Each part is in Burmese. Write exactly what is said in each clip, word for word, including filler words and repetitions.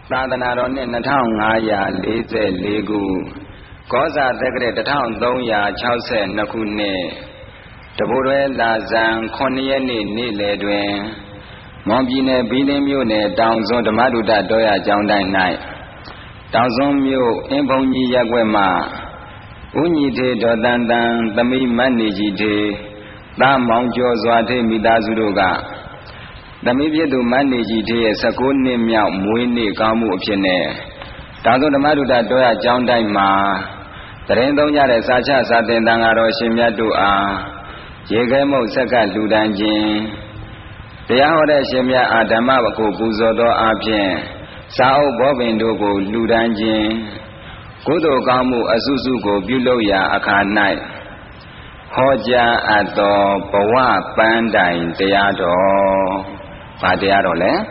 သာသနာတော်နှစ်နှစ်ထောင်ငါးရာလေးဆယ်လေးခုကောဇာတက္ကရာတစ်ထောင်သုံးရာခြောက်ဆယ်နှစ်ခုနှစ်တပိုတွဲလာဇန်ခုနှစ်ရက်နေ့နေ့လယ်တွင်မွန်ပြည်နယ်ဘီလင်းမြို့နယ်တောင်စွန်းဓမ္မဒုတတော်ရကျောင်းတိုင်း၌တောင်စွန်းမြို့အင်းဘုံကြီးရပ်ကွက်မှဦးညီထေဒေါ်တန်တန်သမီးမတ်နေကြီးထေသားမောင်ကျော်စွာထေမိသားစုတို့ကသမီးဖြစ်သူမတ်နေကြီးထေရဲ့၁၉နှစ်မြောက်မွေးနေ့ကောင်းမှုအဖြစ်နဲ့တောင်စွန်းဓမ္မဒုတတော်ရကျောင်းတိုင်းမှာတရင်သုံးကြတဲ့စာချစာသင်တန်ဃာတော်ရှင်မြတ်တို့အားရေခဲမုတ်ဆက်ကလူတန်းခြင်းတရားဟောတဲ့ရှင်မြတ်အာဓမ္မကိုပူဇော်သောအဖြစ်စာအုပ်ဘောပင်တို့ကိုလူတန်းခြင်းကုသိုလ်ကောင်းမှုအစုစုကိုပြုလုပ်ရာအခါ၌ဟောကြားအပ်သောဘဝပန်းတိုင်တရားတော်ဘာတရားတော်လဲ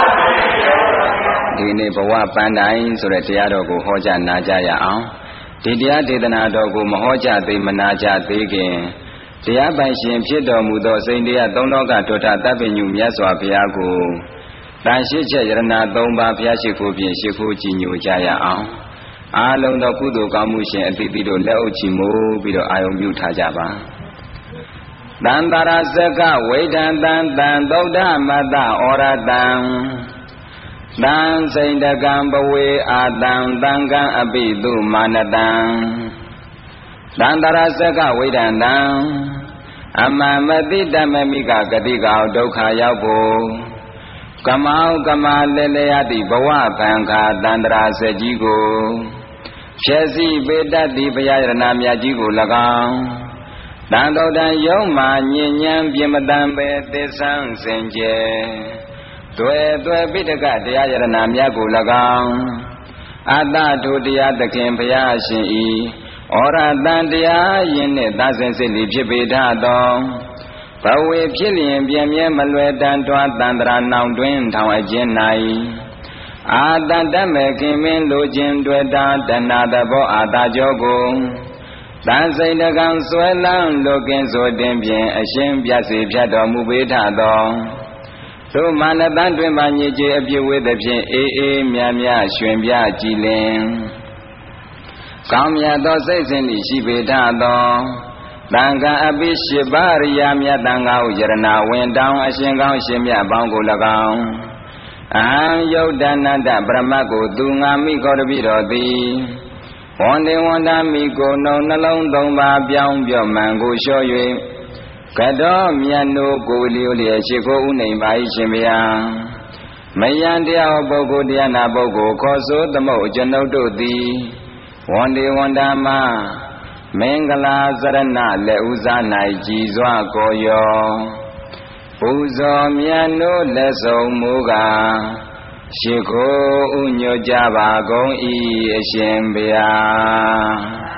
ဒီနေ့ဘဝပန်းတိုင်ဆိုတဲ့တရားတော်ကိုဟောကြားနာကြားရအောင်ဒီတရားဒေသနာတော်ကိုမဟောကြားသေးမနာကြားသေးခင်တရားပိုင်ရှင်ဖြစ်တော်မူသောစိန်တရားသုံးလောကထွဋ္ဌတပ်ပညုမြတ်စွာဘုရားကိုတန်ရှိချက်ယရဏသုံးပါးဘုရားရှိခိုးဖြင့်ရှိခိုးကြည်ညိုကြရအောင်အားလုံးသောကုသိုလ်ကောင်းမှုရှင်အသီးသီးတို့လက်အုပ်ချီမိုးပြီးတော့အာယုံပြုထားကြပါတန်တရာစကဝိဒံတံတံသုဒ္ဓမတ္တဩရတံတံစိန်တကံဘဝေအာတံတံကံအပိတုမာနတံတန္တရာစကဝိဒန္တံအမမတိတမမိကဂတိကောဒုက္ခရောက်ဖို့ကမောကမလေလေယတိဘဝဗံခာတန္တရာစကြီးကိုဖြည့်စည်းပေတတ်သည့်ဘုရားရဏမြတ်ကြီးကို၎င်းတန်တော်တန်ယုံမှညဉ့်ဉန်းပြမတန်ပဲသစ္ဆန်းစင်ကြယ်တွေ့တွေ့ပိဋကတရားရဏမြတ်ကို၎င်းအတ္တထုတရားသခင်ဘုရားရှင်ဤဩရတန်တရားယင်းနှင့်သာစင်စစ်လီဖြစ်ပေထသောဘဝေဖြစ်လျင်ပြင်းမြဲမလွယ်တန်တွားတန္တရာနောင်တွင်ထောင်အကျဉ်း၌အာတန်တမေခင်မင်းလိုခြင်းတွေ့တာတဏှာတဘောအာတာကြောကိုတန်စိတ်တကံဆွဲလန်းလိုကင်းဆိုတင်ဖြင့်အရှင်ပြတ်စေဖြတ်တော်မူပေထသောသို့မာနတန်တွင်မှညစ်ကြေးအပြည့်ဝသဖြင့်အေးအေးမြတ်မြတ်ရွှင်ပြကြည်လင်ကောင်းမြတ်သောစိတ်စဉ်ရှိပေထသောတန်ခါအပိရှိပါရိယာမြတ်တန်ခါဟုယရဏဝင်တောင်းအရှင်ကောင်းရှင်မြတ်ပေါင်းကို၎င်းအဟံယုတ်တနန္တပရမတ်ကိုသူငါမိခေါ်တပိတော်သည်ဝန်တင်ဝန်တာမိကိုနှုံနှလုံးသုံးပါပြောင်းပြော့မှန်ကိုလျှော့၍ကတော်မြတ်တို့ကိုလျိုလျက်ရှိခိုးဥနေပါ၏ရှင်ဗျာမယံတရားပုဂ္ဂိုလ်တရားနာပုဂ္ဂိုလ်ခေါ်ဆိုသမုတ်ကျွန်ုပ်တို့သည်ဝန်ဒီဝန်တာမမင်္ဂလာစရဏလက်ဥစား၌ကြည်စွာကိုရောပူဇော်မြတ်တို့လက်ဆုံးမူကားရှိခိုးဥညွတ်ကြပါကုန်၏အရှင်ဘုရား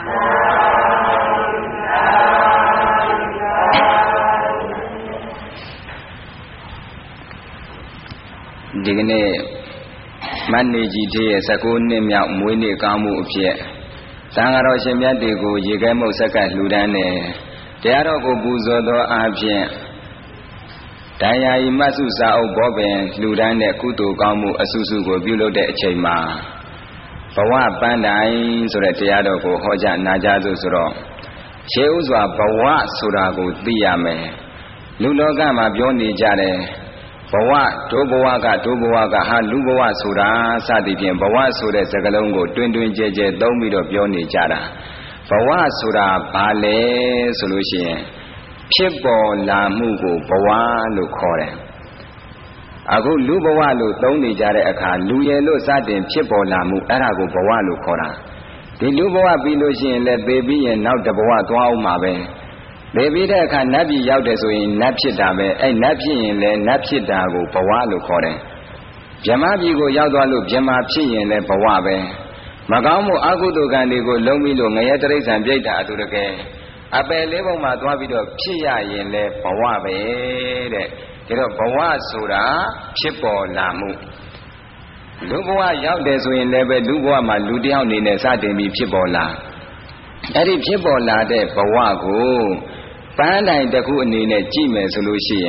ဒီကနေ့မတ်နေကြီးသေးရဲ့၁၉နှစ်မြောက်မွေးနေ့ကောင်းမှုအဖြစ်သံဃာတော်ရှင်မြတ်တွေကိုရေခဲမုတ်ဆက်ကလှူဒန်းတယ်တရားတော်ကိုပူဇော်သောအားဖြင့်တရားဤမတ်စုစာအုပ်ဘောပင်လှူဒန်းတဲ့ကုသိုလ်ကောင်းမှုအစုစုကိုပြုလုပ်တဲ့အချိန်မှာဘဝပန်းတိုင်ဆိုတဲ့တရားတော်ကိုဟောကြားနာကြားစို့ဆိုတော့ရှေးဥစွာဘဝဆိုတာကိုသိရမယ်လူလောကမှာပြောနေကြတယ်ဘဝဒုဘဝကဒုဘဝကဟာလူဘဝဆိုတာစသည်ဖြင့်ဘဝဆိုတဲ့စကားလုံးကိုတွင်တွင်ကျဲကျဲသုံးပြီးတော့ပြောနေကြတာဘဝဆိုတာဘာလဲဆိုလို့ရှိရင်ဖြစ်ပေါ်လာမှုကိုဘဝလို့ခေါ်တယ်အခုလူဘဝလို့သုံးနေကြတဲ့အခါလူရယ်လို့စတင်ဖြစ်ပေါ်လာမှုအဲ့ဒါကိုဘဝလို့ခေါ်တာဒီလူဘဝပြီးလို့ရှိရင်လည်းသေပြီးရင်နောက်တဘဝသွားအောင်မှာပဲသေပြီးတဲ့အခါနတ်ပြည်ရောက်တယ်ဆိုရင်နတ်ဖြစ်တာပဲအဲ့နတ်ဖြစ်ရင်လည်းနတ်ဖြစ်တာကိုဘဝလို့ခေါ်တယ်ဗြဟ္မပြည်ကိုရောက်သွားလို့ဗြဟ္မာဖြစ်ရင်လည်းဘဝပဲမကောင်းမှုအကုသိုလ်ကံတွေကိုလုံးပြီးလို့ငရဲတိရစ္ဆာန်ပြိတ္တာအတူတကယ်အပယ်လေးပုံမှာသွားပြီးတော့ဖြစ်ရရင်လည်းဘဝပဲတဲ့ဒါတော့ဘဝဆိုတာဖြစ်ပေါ်လာမှုလူဘဝရောက်တယ်ဆိုရင်လည်းပဲလူဘဝမှာလူတယောက်အနေနဲ့စတင်ပြီးဖြစ်ပေါ်လာအဲ့ဒီဖြစ်ပေါ်လာတဲ့ဘဝကိုပန်းတိုင်တစ်ခုအနေနဲ့ကြည့်မယ်ဆိုလို့ရှိရင်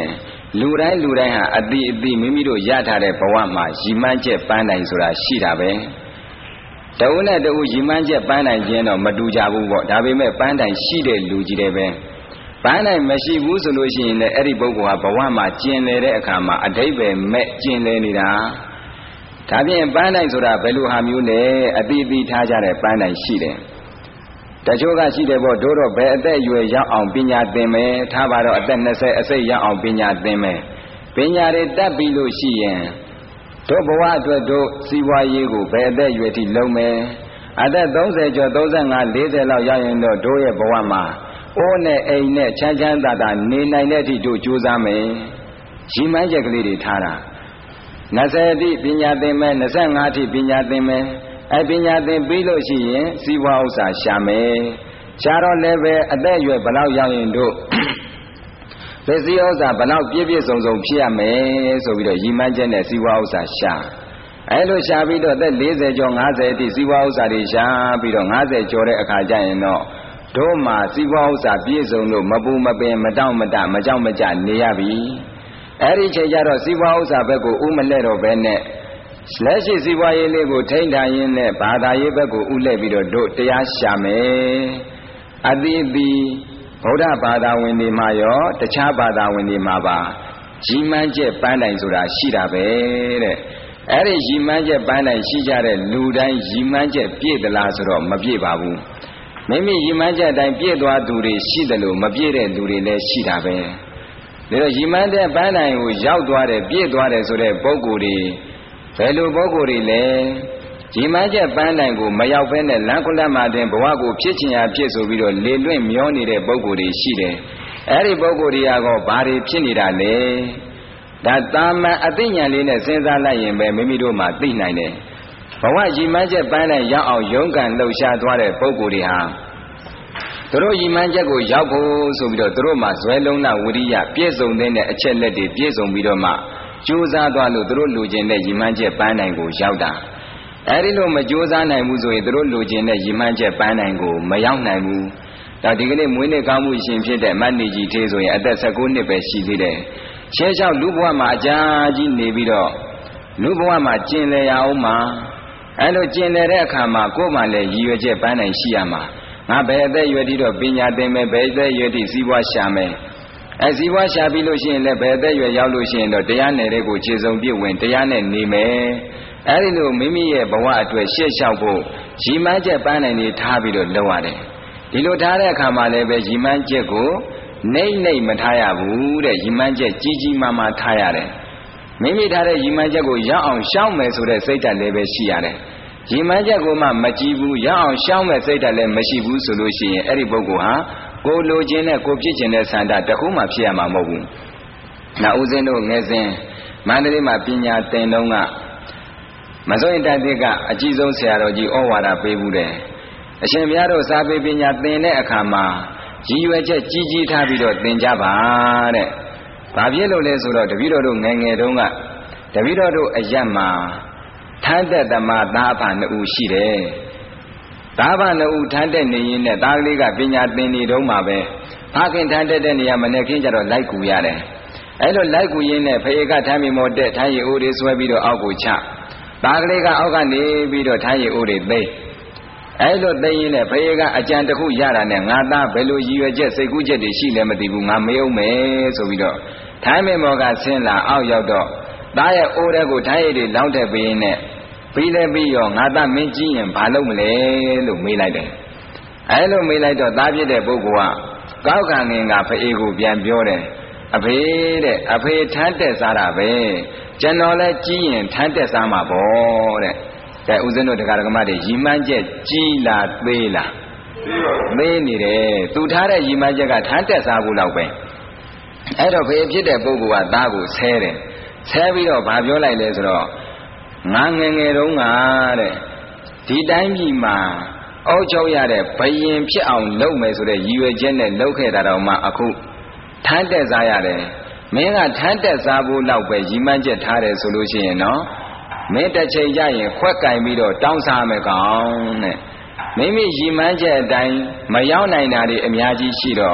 လူတိုင်းလူတိုင်းဟာအတိအတိမိမိတို့ရထားတဲ့ဘဝမှာရည်မှန်းချက်ပန်းနိုင်ဆိုတာရှိတာပဲတဦးနဲ့တဦးရည်မှန်းချက်ပန်းနိုင်ခြင်းတော့မတူကြဘူးပေါ့ဒါပေမဲ့ပန်းနိုင်ရှိတဲ့လူကြီးတွေပဲပန်းနိုင်မရှိဘူးဆိုလို့ရှိရင်လည်းအဲ့ဒီပုဂ္ဂိုလ်ဟာဘဝမှာကျင်လည်တဲ့အခါမှာအဓိပ္ပာယ်မဲ့ကျင်လည်နေတာဒါဖြင့်ပန်းနိုင်ဆိုတာဘယ်လိုဟာမျိုးလဲအတိအတိထားကြတဲ့ပန်းနိုင်ရှိတယ်တချို့ကရှိတယ်ပေါ့တို့တော့ဘယ်အသက်အရွယ်ရောက်အောင်ပညာသင်မယ်ထားပါတော့အသက်နှစ်ဆယ်အစိတ်ရောက်အောင်ပညာသင်မယ်ပညာတွေတတ်ပြီးလို့ရှိရင်တို့ဘဝအတွက်တို့စီးပွားရေးကိုဘယ်အသက်အရွယ်ထိလုံးမယ်အသက်သုံးဆယ်ကျော်သုံးဆယ်ငါး လေးဆယ်လောက်ရောက်ရင်တော့တို့ရဲ့ဘဝမှာအိုးနဲ့အိမ်နဲ့ချမ်းချမ်းသာသာနေနိုင်တဲ့အထိတို့ကြိုးစားမယ်ရည်မှန်းချက်ကလေးတွေထားတာနှစ်ဆယ်အထိပညာသင်မယ်နှစ်ဆယ်ငါးအထိပညာသင်မယ်အပညာသင်ပြီးလို့ရှိရင်စီးပွားဥစ္စာရှာမယ်ရှားတော့လည်းပဲအသက်အရွယ်ဘလောက်ရောက်ရင်တို့ပစ္စည်းဥစ္စာဘလောက်ပြည့်ပြည့်စုံစုံဖြစ်ရမယ်ဆိုပြီးတော့ရည်မှန်းချက်နဲ့စီးပွားဥစ္စာရှာအဲလိုရှာပြီးတော့အသက်လေးဆယ်ကျော်ငါးဆယ်အထိစီးပွားဥစ္စာတွေရှာပြီးတော့ငါးဆယ်ကျော်တဲ့အခါကျရင်တော့တို့မှာစီးပွားဥစ္စာပြည့်စုံလို့မပူမပင်မတောင့်မတမကြောက်မကြနေရပြီအဲဒီချိန်ကျတော့စီးပွားဥစ္စာဘက်ကိုဥမလဲတော့ပဲနဲ့လက်ရှိစီးပွားရေးလေးကိုထိန်းထားရင်းနဲ့ဘာသာရေးဘက်ကိုဥလဲပြီးတော့တို့တရားရှာမယ်အတိအသီးဗုဒ္ဓဘာသာဝင်တွေမှာရောတခြားဘာသာဝင်တွေမှာပါရည်မှန်းချက်ပန်းတိုင်ဆိုတာရှိတာပဲတဲ့အဲ့ဒီရည်မှန်းချက်ပန်းတိုင်ရှိကြတဲ့လူတိုင်းရည်မှန်းချက်ပြည့်သလားဆိုတော့မပြည့်ပါဘူးမိမိရည်မှန်းချက်တိုင်းပြည့်သွားသူတွေရှိတယ်လို့မပြည့်တဲ့လူတွေလည်းရှိတာပဲဒါတော့ရည်မှန်းတဲ့ပန်းတိုင်ကိုရောက်သွားတယ်ပြည့်သွားတယ်ဆိုတဲ့ပုဂ္ဂိုလ်တွေဘယ်လိုပုဂ္ဂိုလ်တွေလဲရည်မှန်းချက်ပန်းတိုင်ကိုမရောက်ဘဲနဲ့လမ်းခုလတ်မှာတင်ဘဝကိုဖြစ်ချင်ရာဖြစ်ဆိုပြီးတော့လေလွင့်မျောနေတဲ့ပုဂ္ဂိုလ်တွေရှိတယ်အဲ့ဒီပုဂ္ဂိုလ်တွေကတော့ဘာတွေဖြစ်နေတာလဲဒါတာမန်အသိဉာဏ်လေးနဲ့စဉ်းစားလိုက်ရင်ပဲမိမိတို့မှသိနိုင်တယ်ဘဝရည်မှန်းချက်ပန်းတိုင်ရောက်အောင်ရုန်းကန်လှုပ်ရှားသွားတဲ့ပုဂ္ဂိုလ်တွေဟာသူတို့ရည်မှန်းချက်ကိုရောက်ဖို့ဆိုပြီးတော့သူတို့မှဇွဲလုံးနာဝိရိယပြည့်စုံတဲ့အချက်လက်တွေပြည့်စုံပြီးတော့မှကြိုးစားသွားလို့သူတို့လူကျင်တဲ့ရည်မှန်းချက်ပန်းတိုင်ကိုရောက်တာအဲဒီလိုမကြိုးစားနိုင်ဘူးဆိုရင်သူတို့လူကျင်တဲ့ရည်မှန်းချက်ပန်းတိုင်ကိုမရောက်နိုင်ဘူးဒါဒီကနေ့မွေးနေ့ကောင်းမှုရှင်ဖြစ်တဲ့မတ်နေကြီးသေးဆိုရင်အသက်၁၉နှစ်ပဲရှိသေးတယ်ရှင်းလျှောက်လူဘဝမှာအကြာကြီးနေပြီးတော့လူဘဝမှာကျင်လည်ရအောင်မှာအဲလိုကျင်လည်တဲ့အခါမှာကိုယ်မှလည်းရည်ရွယ်ချက်ပန်းတိုင်ရှိရမှာငါဘယ်အသက်ရွယ်တိတော့ပညာသင်မယ်ဘယ်အသက်ရွယ်တိစီးပွားရှာမယ်အဲစီးပွားရှာပြီးလို့ရှိရင်လည်းဘယ်အသက်ရွယ်ရောက်လို့ရှိရင်တော့တရားနယ်တဲ့ကိုခြေစုံပြည့်ဝင်တရားနဲ့နေမယ်အဲဒီလိုမိမိရဲ့ဘဝအတွက်ရှေ့လျှောက်ဖို့ရည်မှန်းချက်ပန်းနိုင်နေထားပြီးတော့လုပ်ရတယ်ဒီလိုထားတဲ့အခါမှာလည်းပဲရည်မှန်းချက်ကိုနှိမ့်နှိမ့်မထားရဘူးတဲ့ရည်မှန်းချက်ကြီးကြီးမားမားထားရတယ်မိမိထားတဲ့ရည်မှန်းချက်ကိုရောက်အောင်ရှောက်မယ်ဆိုတဲ့စိတ်ဓာတ်လည်းပဲရှိရတယ်ရည်မှန်းချက်ကိုမှမကြည့်ဘူးရောက်အောင်ရှောက်မဲ့စိတ်ဓာတ်လည်းမရှိဘူးဆိုလို့ရှိရင်အဲ့ဒီပုဂ္ဂိုလ်ဟာကိုလိုချင်တဲ့ကိုဖြစ်ချင်တဲ့ဆန္ဒတခုမှဖြစ်ရမှာမဟုတ်ဘူး။နောက်ဦးဇင်းတို့ငယ်စဉ်မန္တလေးမှာပညာသင်တုန်းကမစိုးရင်တတိကအကြီးဆုံးဆရာတော်ကြီးဩဝါဒပေးဘူးတယ်။အရှင်ဘုရားတို့စာပေပညာသင်တဲ့အခါမှာရည်ရွယ်ချက်ကြီးကြီးထားပြီးတော့သင်ကြပါတဲ့။ဘာဖြစ်လို့လဲဆိုတော့တပည့်တော်တို့ငယ်ငယ်တုန်းကတပည့်တော်တို့အယက်မှာထမ်းတဲ့သမားသားဖာနှစ်ဦးရှိတယ်။သားဖာနှစ်ဦးထမ်းတဲ့နေရင်နဲ့သားကလေးကပညာသင်နေတုန်းမှာပဲဖခင်ထမ်းတဲ့နေရာမနဲ့ခင်းကြတော့လိုက်ကူရတယ်။အဲလိုလိုက်ကူရင်းနဲ့ဖေကထမ်းမိမောတက်ထမ်းရည်အိုးတွေဆွဲပြီးတော့အောက်ကိုချ။သားကလေးကအောက်ကနေပြီးတော့ထမ်းရည်အိုးတွေသိမ်း။အဲလိုသိမ်းရင်းနဲ့ဖေကအကြံတစ်ခုရတာနဲ့ငါသားဘယ်လိုရည်ရွယ်ချက်စိတ်ကူးချက်တွေရှိလဲမသိဘူးငါမေးအောင်မယ်ဆိုပြီးတော့ထမ်းမိမောကဆင်းလာအောက်ရောက်တော့သားရဲ့အိုးတဲ့ကိုထမ်းရည်တွေလောင်းထည့်ပေးရင်းနဲ့ပြီးလဲပြီးရောငါသားမင်းကြီးရင်ဘာလုပ်မလဲလို့မေးလိုက်တယ်အဲလိုမေးလိုက်တော့သားဖြစ်တဲ့ပုဂ္ဂိုလ်ကကောက်ခံငင်ကဖေကိုပြန်ပြောတယ်အဖေတဲ့အဖေထမ်းတက်စားတာပဲကျွန်တော်လည်းကြီးရင်ထမ်းတက်စားမှာပေါ့တဲ့ကဲဦးဇင်းတို့တရားဓမ္မတွေရီမှန်းချက်ကြီးလားသေးလားသေးနေတယ်သူထားတဲ့ရီမှန်းချက်ကထမ်းတက်စားဖို့လောက်ပဲအဲ့တော့ဖေဖြစ်တဲ့ပုဂ္ဂိုလ်ကသားကိုဆဲတယ်ဆဲပြီးတော့ဗာပြောလိုက်လဲဆိုတော့ငါငယ်ငယ်တုန်းကတဲ့ဒီတိုင်းပြည်မှာအုပ်ချုပ်ရတဲ့ဘယင်ဖြစ်အောင်လုပ်မယ်ဆိုတဲ့ရည်ရွယ်ချက်နဲ့လုပ်ခဲ့တာတော့မှအခုထမ်းတက်စားရတယ်မင်းကထမ်းတက်စားဖို့လောက်ပဲရည်မှန်းချက်ထားတယ်ဆိုလို့ရှိရင်နော်မင်းတစ်ချိန်ကျရင်ခွက်ကင်ပြီးတော့တောင်းစားမယ်ကောင်တဲ့မိမိရည်မှန်းချက်အတိုင်းမရောက်နိုင်တာတွေအများကြီးရှိတော့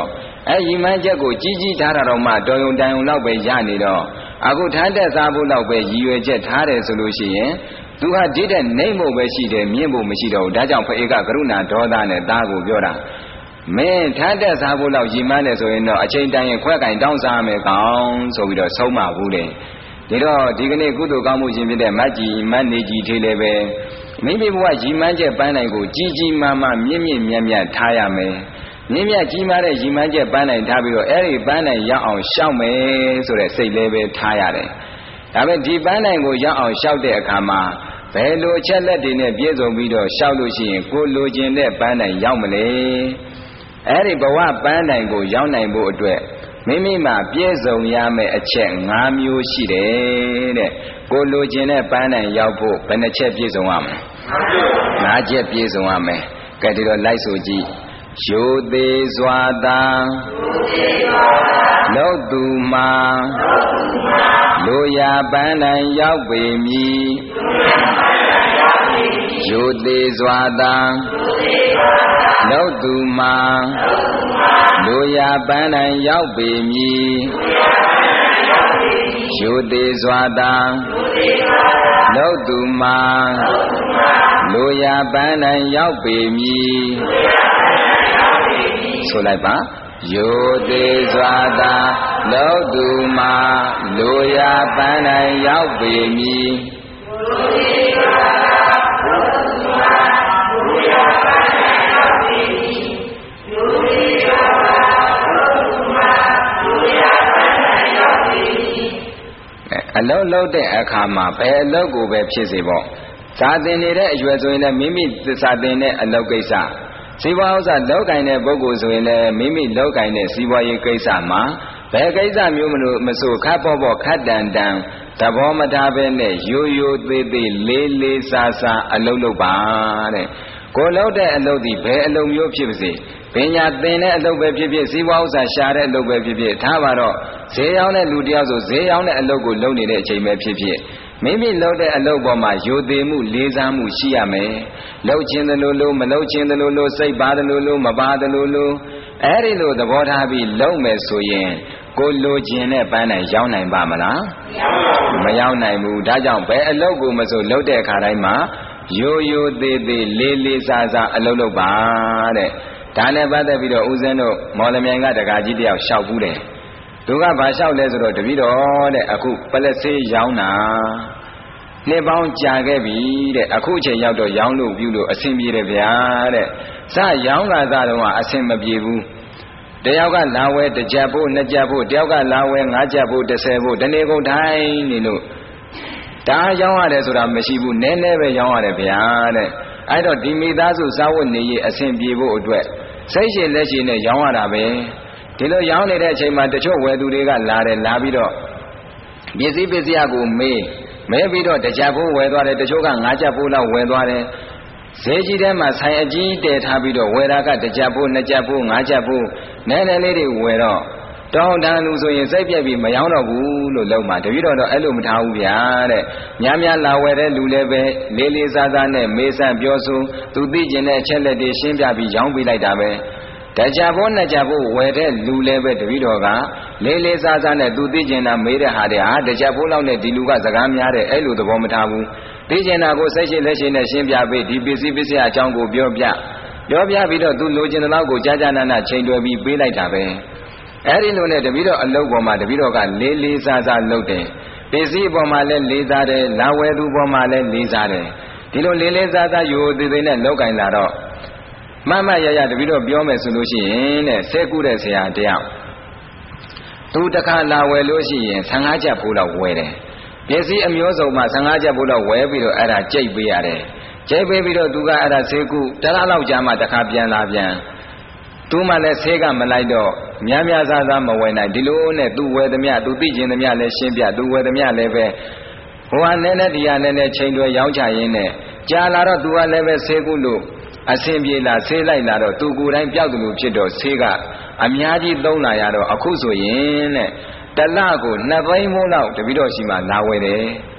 အဲရီမန်းချက်ကိုကြီးကြီးထားတာတော့မှတော်ယုံတန်ယုံလောက်ပဲရနေတော့အခုထမ်းတက်စားဖို့လောက်ပဲရည်ရွယ်ချက်ထားတယ်ဆိုလို့ရှိရင်သူဟာဒီတဲ့နှိမ့်ဖို့ပဲရှိတယ်မြင့်ဖို့မရှိတော့ဘူးဒါကြောင့်ဖအေးကကရုဏာဒေါသနဲ့သားကိုပြောတာမင်းထမ်းတက်စားဖို့လောက်ရည်မှန်းတယ်ဆိုရင်တော့အချိန်တိုင်းရင်ခွက်ကင်တောင်းစားမယ်ကောင်းဆိုပြီးတော့ဆုံးမဘူးတယ်ဒီတော့ဒီကနေ့ကုသိုလ်ကောင်းမှုရှင်ဖြစ်တဲ့မတ်ကြီးမတ်နေကြီးထေလည်းပဲမိမိဘဝရည်မှန်းချက်ပန်းနိုင်ကိုကြီးကြီးမားမားမြင့်မြင့်မြတ်မြတ်ထားရမယ်မြင့်မြတ်ကြီးမားတဲ့ရည်မှန်းချက်ပန်းနိုင်ထားပြီးတော့အဲ့ဒီပန်းနိုင်ရောက်အောင်ရှောက်မယ်ဆိုတဲ့စိတ်လည်းပဲထားရတယ်ဒါပေမဲ့ဒီပန်းနိုင်ကိုရောက်အောင်ရှောက်တဲ့အခါမှာဘယ်လိုအချက်လက်တွေနဲ့ပြည့်စုံပြီးတော့ရှောက်လို့ရှိရင်ကိုလိုချင်တဲ့ပန်းနိုင်ရောက်မလဲအဲ့ဒီဘဝပန်းနိုင်ကိုရောက်နိုင်ဖို့အတွက်မိမိမှာပြည့်စုံရမယ့်အချက်၅မျိုးရှိတယ်တဲ့ကိုလိုချင်တဲ့ပန်းနိုင်ရောက်ဖို့ဘယ်နှချက်ပြည့်စုံရမလဲ၅ချက်ပြည့်စုံရမယ်ကဲဒီတော့လိုက်ဆိုကြည့်ရိုသေးစွာသာလောက်သူမှာလိုရာပန်းနိုင်ရောက်ပေမည်ရိုသေးစွာသာလောက်သူမှာလိုရာပန်းနိုင်ရောက်ပေမည်ရိုသေးစွာသာလောက်သူမှာလိုရာပန်းနိုင်ရောက်ပေမည်ဆိုလိုက်ပါရိုသေးစွာသာလောက်သူမှာလိုရာပန်းနိုင်ရောက်ပေမည်အလုံးလုံးတဲ့အခါမှာဘယ်အလုပ်ကိုပဲဖြစ်စေပေါ့စာသင်နေတဲ့အရွယ်ဆိုရင်လည်းမိမိစာသင်တဲ့အလုပ်ကိစ္စစီးပွားဥစ္စာလောက်ကင်တဲ့ပုဂ္ဂိုလ်ဆိုရင်လည်းမိမိလောက်ကင်တဲ့စီးပွားရေးကိစ္စမှာဘယ်ကိစ္စမျိုးမလို့မဆိုခတ်ပေါ့ပေါ့ခတ်တန်တန်သဘောမထားပဲနဲ့ရိုးရိုးသေးသေးလေးလေးစားစားအလုပ်လုပ်ပါတဲ့ကိုလုပ်တဲ့အလုပ်ဒီဘယ်အလုပ်မျိုးဖြစ်ပါစေပညာသင်တဲ့အလုပ်ပဲဖြစ်ဖြစ်စီးပွားဥစ္စာရှာတဲ့အလုပ်ပဲဖြစ်ဖြစ်ထားပါတော့ဈေးရောက်တဲ့လူတယောက်ဆိုဈေးရောက်တဲ့အလုပ်ကိုလုပ်နေတဲ့အချိန်ပဲဖြစ်ဖြစ်မိမိလုပ်တဲ့အလုပ်ပေါ်မှာယိုသေးမှုလေးစားမှုရှိရမယ်လှုပ်ခြင်းသလိုလိုမလှုပ်ခြင်းသလိုလိုစိတ်ပါသလိုလိုမပါသလိုလိုအဲ့ဒီလိုသဘောထားပြီးလုပ်မယ်ဆိုရင်ကိုလိုချင်တဲ့ပန်းနိုင်ရောက်နိုင်ပါမလားမရောက်နိုင်ဘူးဒါကြောင့်ဘယ်အလုပ်ကိုမဆိုလုပ်တဲ့အခါတိုင်းမှာရိုးရိုးသေးသေးလေးလေးစားစားအလုပ်လုပ်ပါတဲ့ဒါနဲ့ပတ်သက်ပြီးတော့ဦးဇင်းတို့မော်လမြိုင်ကတကာကြီးတယောက်လျှောက်ဘူးတယ်သူကဘာလျှောက်လဲဆိုတော့တပည့်တော်တဲ့အခုပလက်ဆေးရောင်းတာနှစ်ပေါင်းကြာခဲ့ပြီတဲ့အခုအချိန်ရောက်တော့ရောင်းလို့ပြုလို့အဆင်ပြေတယ်ဗျာတဲ့စရောင်းကစားတော့အဆင်မပြေဘူးတယောက်ကလာဝဲတစ်ကြက်ဖို့နှစ်ကြက်ဖို့တယောက်ကလာဝဲငါးကြက်ဖို့တစ်ဆယ်ဖို့တနေ့ကုန်ထိုင်နေလို့ဒါရောင်းရတယ်ဆိုတာမရှိဘူးနည်းနည်းပဲရောင်းရတယ်ဗျာတဲ့အဲ့တော့ဒီမိသားစုစားဝတ်နေရေးအဆင်ပြေဖို့အတွက်စိတ်ရှိလက်ရှိနဲ့ရောင်းရတာပဲဒီလိုရောင်းနေတဲ့အချိန်မှာတချို့ဝယ်သူတွေကလာတယ်လာပြီးတော့ပစ္စည်းပစ္စည်းအကိုမေးမဲပြီးတော့တကြဖို့ဝယ်သွားတယ်တချို့ကငါးကြဖို့လောက်ဝယ်သွားတယ်ဈေးကြီးထဲမှာဆိုင်အကြီးတည်ထားပြီးတော့ဝယ်တာကတကြဖို့နှစ်ကြဖို့ငါးကြဖို့နည်းနည်းလေးတွေဝယ်တော့တောင်းတန်းလူဆိုရင်စိတ်ပြက်ပြီးမရောတော့ဘူးလို့လုံးမှာတပည့်တော်တော့အဲ့လိုမထားဘူးဗျာတဲ့များများလာဝယ်တဲ့လူလည်းပဲလေးလေးစားစားနဲ့မေးဆန့်ပြောဆိုသူသိကျင်တဲ့အချက်လက်တွေရှင်းပြပြီးရောင်းပေးလိုက်တာပဲတကြဖို့နှစ်ကြဖို့ဝယ်တဲ့လူလည်းပဲတပည့်တော်ကလေးလေးစားစားနဲ့သူသိကျင်တာမေးတဲ့ဟာတွေဟာတကြဖို့လောက်နဲ့ဒီလူကစကားများတဲ့အဲ့လိုသဘောမထားဘူးသိကျင်တာကိုစိတ်ရှိလက်ရှိနဲ့ရှင်းပြပေးဒီပစ္စည်းပစ္စည်းအကြောင်းကိုပြောပြပြောပြပြီးတော့သူလိုချင်တဲ့လောက်ကိုကြာကြာနာနာချိန်တွယ်ပြီးပေးလိုက်တာပဲအဲ့ဒီလိုနဲ့တပည့်တော်အလုပ်ပေါ်မှာတပည့်တော်ကလေးလေးစားစားလုပ်တယ်ပစ္စည်းပေါ်မှာလည်းလေးစားတယ်လာဝယ်သူပေါ်မှာလည်းလေးစားတယ်ဒီလိုလေးလေးစားစားရိုသေးသေးနဲ့လောက်ကင်လာတော့မမရရတပည့်တော်ပြောမယ်ဆိုလို့ရှိရင်တဲ့ဆဲကူတဲ့ဆရာတယောက်သူတခါလာဝယ်လို့ရှိရင်ဆယ်ငါးချက်ဖိုးလောက်ဝယ်တယ်ပစ္စည်းအမျိုးစုံမှာဆယ်ငါးချက်ဖိုးလောက်ဝယ်ပြီးတော့အဲ့ဒါကြိတ်ပေးရတယ်ကြိတ်ပေးပြီးတော့သူကအဲ့ဒါဆဲကူတလားလောက်ကြာမှတခါပြန်လာပြန်သူမှလည်းဆေးကမလိုက်တော့များများစားစားမဝယ်နိုင်ဒီလိုနဲ့သူဝယ်သမျှသူသိကျင်သမျှလည်းရှင်းပြသူဝယ်သမျှလည်းပဲဟိုဟာနည်းနည်းဒီဟာနည်းနည်းချိန်တွေရောင်းချရင်းနဲ့ကြာလာတော့သူကလည်းပဲဆေးကုလို့အဆင်ပြေလာဆေးလိုက်လာတော့သူကိုယ်တိုင်ပျောက်တယ်လို့ဖြစ်တော့ဆေးကအများကြီးသုံးလာရတော့အခုဆိုရင်တဲ့တလကိုနှစ်သိန်းမိုးလောက်တပည့်တော်ရှိမှလာဝယ်တယ်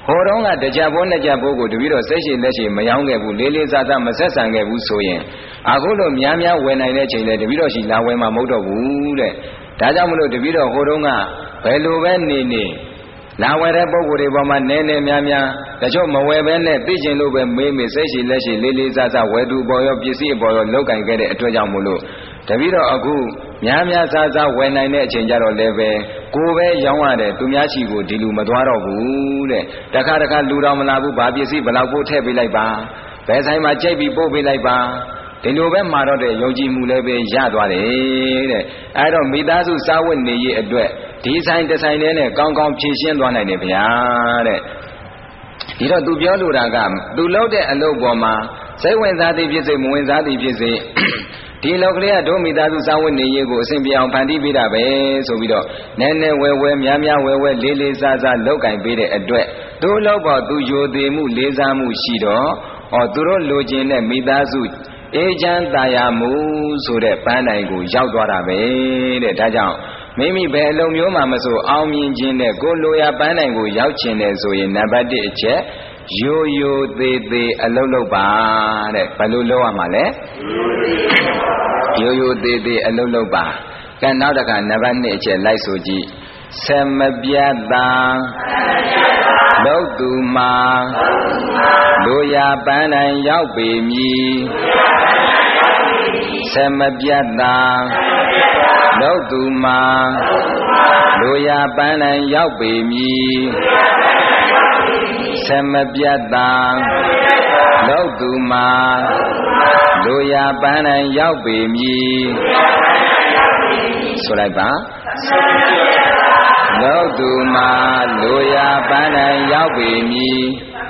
ဟိုတုန်းကတကြဘိုးနှစ်ကြဘိုးကိုတပည့်တော်စိတ်ရှိလက်ရှိမယောင်းခဲ့ဘူးလေးလေးစားစားမဆက်ဆံခဲ့ဘူးဆိုရင်အခုလိုများများဝယ်နိုင်တဲ့ချိန်လေတပည့်တော်ရှိလာဝယ်မှာမဟုတ်တော့ဘူးတဲ့ဒါကြောင့်မလို့တပည့်တော်ဟိုတုန်းကဘယ်လိုပဲနေနေလာဝယ်တဲ့ပုံကိုယ်တွေပေါ်မှာနည်းနည်းများများတချို့မဝယ်ဘဲနဲ့သိကျင်လို့ပဲမေးမေးစိတ်ရှိလက်ရှိလေးလေးစားစားဝယ်သူပေါ်ရောပစ္စည်းပေါ်ရောလောက်ကင်ခဲ့တဲ့အတွက်ကြောင့်မို့လို့တပည့်တော်အခုများများစားစားဝယ်နိုင်တဲ့အချိန်ကြတော့လည်းပဲကိုယ်ပဲရောင်းရတယ်သူများချီကိုဒီလူမသွားတော့ဘူးတဲ့တခါတခါလူတော်မလာဘူးဘာပစ္စည်းဘလောက်ပို့ထည့်ပေးလိုက်ပါဘယ်ဆိုင်မှာကြိတ်ပြီးပို့ပေးလိုက်ပါဒီလိုပဲမှာတော့တဲ့ယုံကြည်မှုလည်းပဲရသွားတယ်တဲ့အဲတော့မိသားစုစားဝတ်နေရေးအတွက်ဒီဆိုင်တစ်ဆိုင်နဲ့ကောင်းကောင်းဖြည့်ရှင်းသွားနိုင်တယ်ဗျာတဲ့ဒီတော့သူပြောလိုတာကသူလုပ်တဲ့အလုပ်ပေါ်မှာစိတ်ဝင်စားသည်ဖြစ်စေမဝင်စားသည်ဖြစ်စေဒီလောက်ကလေးကဒုမိသားစုစားဝတ်နေရေးကိုအစဉ်ပြေအောင်ဖန်တီးပေးတာပဲဆိုပြီးတော့နည်းနည်းဝဲဝဲများများဝဲဝဲလေးလေးစားစားလောက်ကင်ပေးတဲ့အတွက်သူ့လောက်ပေါ်သူယိုသေးမှုလေးစားမှုရှိတော့ဩသူတို့လိုချင်တဲ့မိသားစုအေးချမ်းသာယာမှုဆိုတဲ့ပန်းတိုင်ကိုရောက်သွားတာပဲတဲ့ဒါကြောင့်မိမိဘယ်အလုံးမျိုးမှမဆိုအောင်မြင်ခြင်းနဲ့ကိုလိုရာပန်းတိုင်ကိုရောက်ခြင်းနဲ့ဆိုရင်နံပါတ်တစ်အချက်ရိုးရိုးသေးသေးအလုံးလုံးပါတဲ့ဘယ်လိုလုပ်ရမှာလဲရိုးရိုးသေးသေးအလုံးလုံးပါကဲနောက်တစ်ခါနံပါတ်နှစ်အချက်လိုက်ဆိုကြည့်ဆက်မပြတ်သာလောက်သူမှာလိုရာပန်းတိုင်ရောက်ပေမည်ဆက်မပြတ်သာလောက်သူမှာလိုရာပန်းတိုင်ရောက်ပေမည်ဆက်မပြတ်သာလောက်သူမှာလိုရာပန်းတိုင်ရောက်ပေမည်ဆိုလိုက်ပါလောက်သူမှာလိုရာပန်းတိုင်ရောက်ပေမည်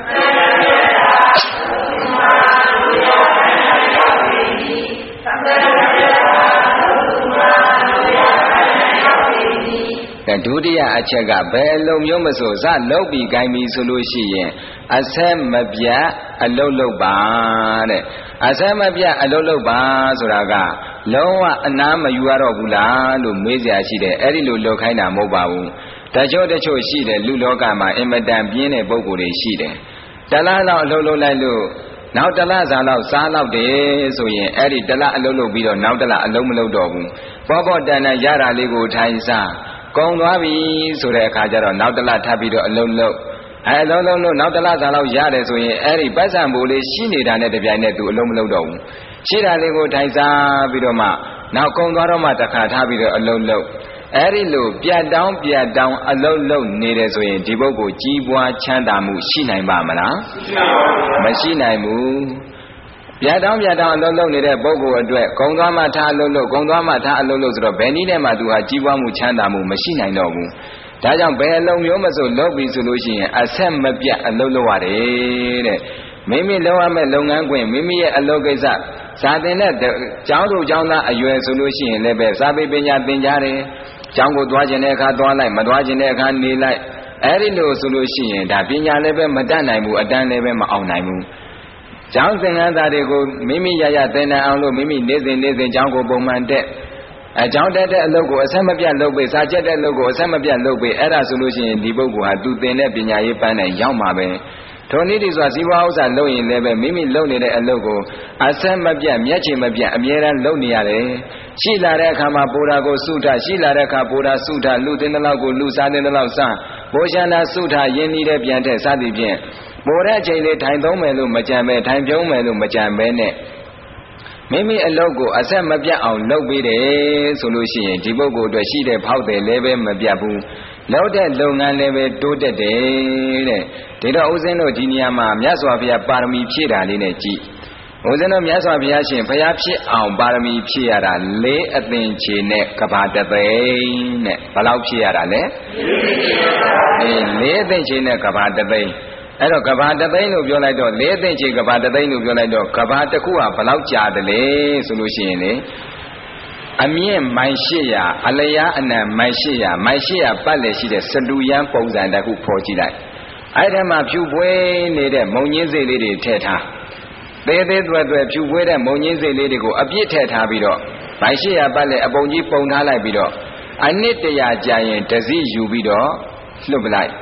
ဒုတိယအချက်ကဘယ်အလုံးမျိုးမဆိုစလုပ်ပြီးဂိုင်းပြီဆိုလို့ရှိရင်အဆက်မပြတ်အလုံးလုံးပါတဲ့အဆက်မပြတ်အလုံးလုံးပါဆိုတာကလုံးဝအနားမယူရတော့ဘူးလားလို့မေးစရာရှိတယ်အဲ့ဒီလိုလုပ်ခိုင်းတာမဟုတ်ပါဘူးတချို့တချို့ရှိတယ်လူလောကမှာအင်မတန်ပြင်းတဲ့ပုံကိုယ်တွေရှိတယ်တလားလောက်အလုံးလုံးလိုက်လို့နောက်တလားစာလောက်စားလောက်တယ်ဆိုရင်အဲ့ဒီတလားအလုံးလုံးပြီးတော့နောက်တလားအလုံးမလုံးတော့ဘူးပေါ်ပေါ်တန်တန်ရတာလေးကိုထိုင်စားကုံသွားပြီဆိုတဲ့အခါကျတော့နောက်တလထပ်ပြီးတော့အလုံးလုံးအဲအလုံးလုံးလို့နောက်တလစာလောက်ရတယ်ဆိုရင်အဲ့ဒီပတ်စံဘိုးလေးရှိနေတာနဲ့တပြိုင်နက်သူအလုံးမလုံးတော့ဘူးရှိတာလေးကိုထိုင်စားပြီးတော့မှနောက်ကုံသွားတော့မှတစ်ခါထားပြီးတော့အလုံးလုံးအဲ့ဒီလိုပြတ်တောင်းပြတ်တောင်းအလုံးလုံးနေတယ်ဆိုရင်ဒီပုဂ္ဂိုလ်ကြီးပွားချမ်းသာမှုရှိနိုင်ပါမလားမရှိနိုင်ဘူးပြတ်တောင်းပြတ်တောင်းအလုံးလုံးနေတဲ့ပုဂ္ဂိုလ်အတွက်ဂုံသွားမှထားအလုံးလုံးဂုံသွားမှထားအလုံးလုံးဆိုတော့ဘယ်နည်းနဲ့မှသူဟာကြီးပွားမှုချမ်းသာမှုမရှိနိုင်တော့ဘူးဒါကြောင့်ဘယ်အလုံးမျိုးမဆိုလုပ်ပြီဆိုလို့ရှိရင်အဆက်မပြတ်အလုံးလုံးရတယ်တဲ့မိမိလုပ်ရမယ့်လုပ်ငန်းခွင်မိမိရဲ့အလုပ်ကိစ္စဇာတင်တဲ့ကျောင်းသူကျောင်းသားအရွယ်ဆိုလို့ရှိရင်လည်းပဲစာပေပညာသင်ကြားတယ်ကျောင်းကိုသွားခြင်းတဲ့အခါသွားလိုက်မသွားခြင်းတဲ့အခါနေလိုက်အဲ့ဒီလိုဆိုလို့ရှိရင်ဒါပညာလည်းပဲမတတ်နိုင်ဘူးအတန်းလည်းပဲမအောင်နိုင်ဘူးကျောင်းသင်္ကန်းသားတွေကိုမိမိရရသင်နိုင်အောင်လို့မိမိနေ့စဉ်နေ့စဉ်ကျောင်းကိုပုံမှန်တက်အကျောင်းတက်တဲ့အလုပ်ကိုအဆက်မပြတ်လုပ်ပေးစာချက်တဲ့အလုပ်ကိုအဆက်မပြတ်လုပ်ပေးအဲ့ဒါဆိုလို့ရှိရင်ဒီပုဂ္ဂိုလ်ဟာသူသင်တဲ့ပညာရေးပန်းနဲ့ရောက်မှာပဲထိုနည်းဒီစွာစီးပွားဥစ္စာလုပ်ရင်လည်းပဲမိမိလုပ်နေတဲ့အလုပ်ကိုအဆက်မပြတ်မျက်ခြေမပြတ်အမြဲတမ်းလုပ်နေရတယ်ရှိလာတဲ့အခါမှာပိုတာကိုစုထရှိလာတဲ့အခါပိုတာစုထလူသင်တဲ့လောက်ကိုလူစားတဲ့လောက်စားဘောရှန္ဒစုထရင်းနှီးတဲ့ပြန်တဲ့စသည်ဖြင့်ပိုတဲ့အချိန်လေးထိုင်သုံးမယ်လို့မကြံပဲထိုင်ပြုံးမယ်လို့မကြံပဲနဲ့မိမိအလုပ်ကိုအဆက်မပြတ်အောင်လုပ်ပေးတယ်ဆိုလို့ရှိရင်ဒီပုဂ္ဂိုလ်အတွက်ရှိတဲ့ဖောက်တယ်လည်းပဲမပြတ်ဘူးလုပ်တဲ့လုပ်ငန်းလည်းပဲတိုးတက်တယ်တဲ့ဒီတော့ဦးဇင်းတို့ဒီနေရာမှာမြတ်စွာဘုရားပါရမီဖြည့်တာလေးနဲ့ကြည်ဦးဇင်းတို့မြတ်စွာဘုရားရှင်ဘုရားဖြစ်အောင်ပါရမီဖြည့်ရတာလေးအသင်္ချေနဲ့ကဘာတသိန်းနဲ့ဘယ်လောက်ဖြည့်ရတာလဲအေးလေးအသင်္ချေနဲ့ကဘာတသိန်းအဲ့တော့ကဘာတသိန်းလို့ပြောလိုက်တော့လေးသိန်းချေကဘာတသိန်းလို့ပြောလိုက်တော့ကဘာတစ်ခုဟာဘယ်လောက်ကြာတယ်လဲဆိုလို့ရှိရင်လေအမြင့်မိုင်၈ရာအလျားအနံမိုင်၈ရာမိုင်၈ရာပတ်လည်ရှိတဲ့စတူရန်ပုံစံတစ်ခုဖော်ကြည့်လိုက်အဲ့ဒီမှာဖြူပွေးနေတဲ့မုံညင်းစိတ်လေးတွေထည့်ထားသေးသေးသွဲ့သွဲ့ဖြူပွေးတဲ့မုံညင်းစိတ်လေးတွေကိုအပြည့်ထည့်ထားပြီးတော့မိုင်၈ရာပတ်လည်အပုံကြီးပုံထားလိုက်ပြီးတော့အနှစ်တရာကြာရင်တစည်းယူပြီးတော့လွတ်ပလိုက်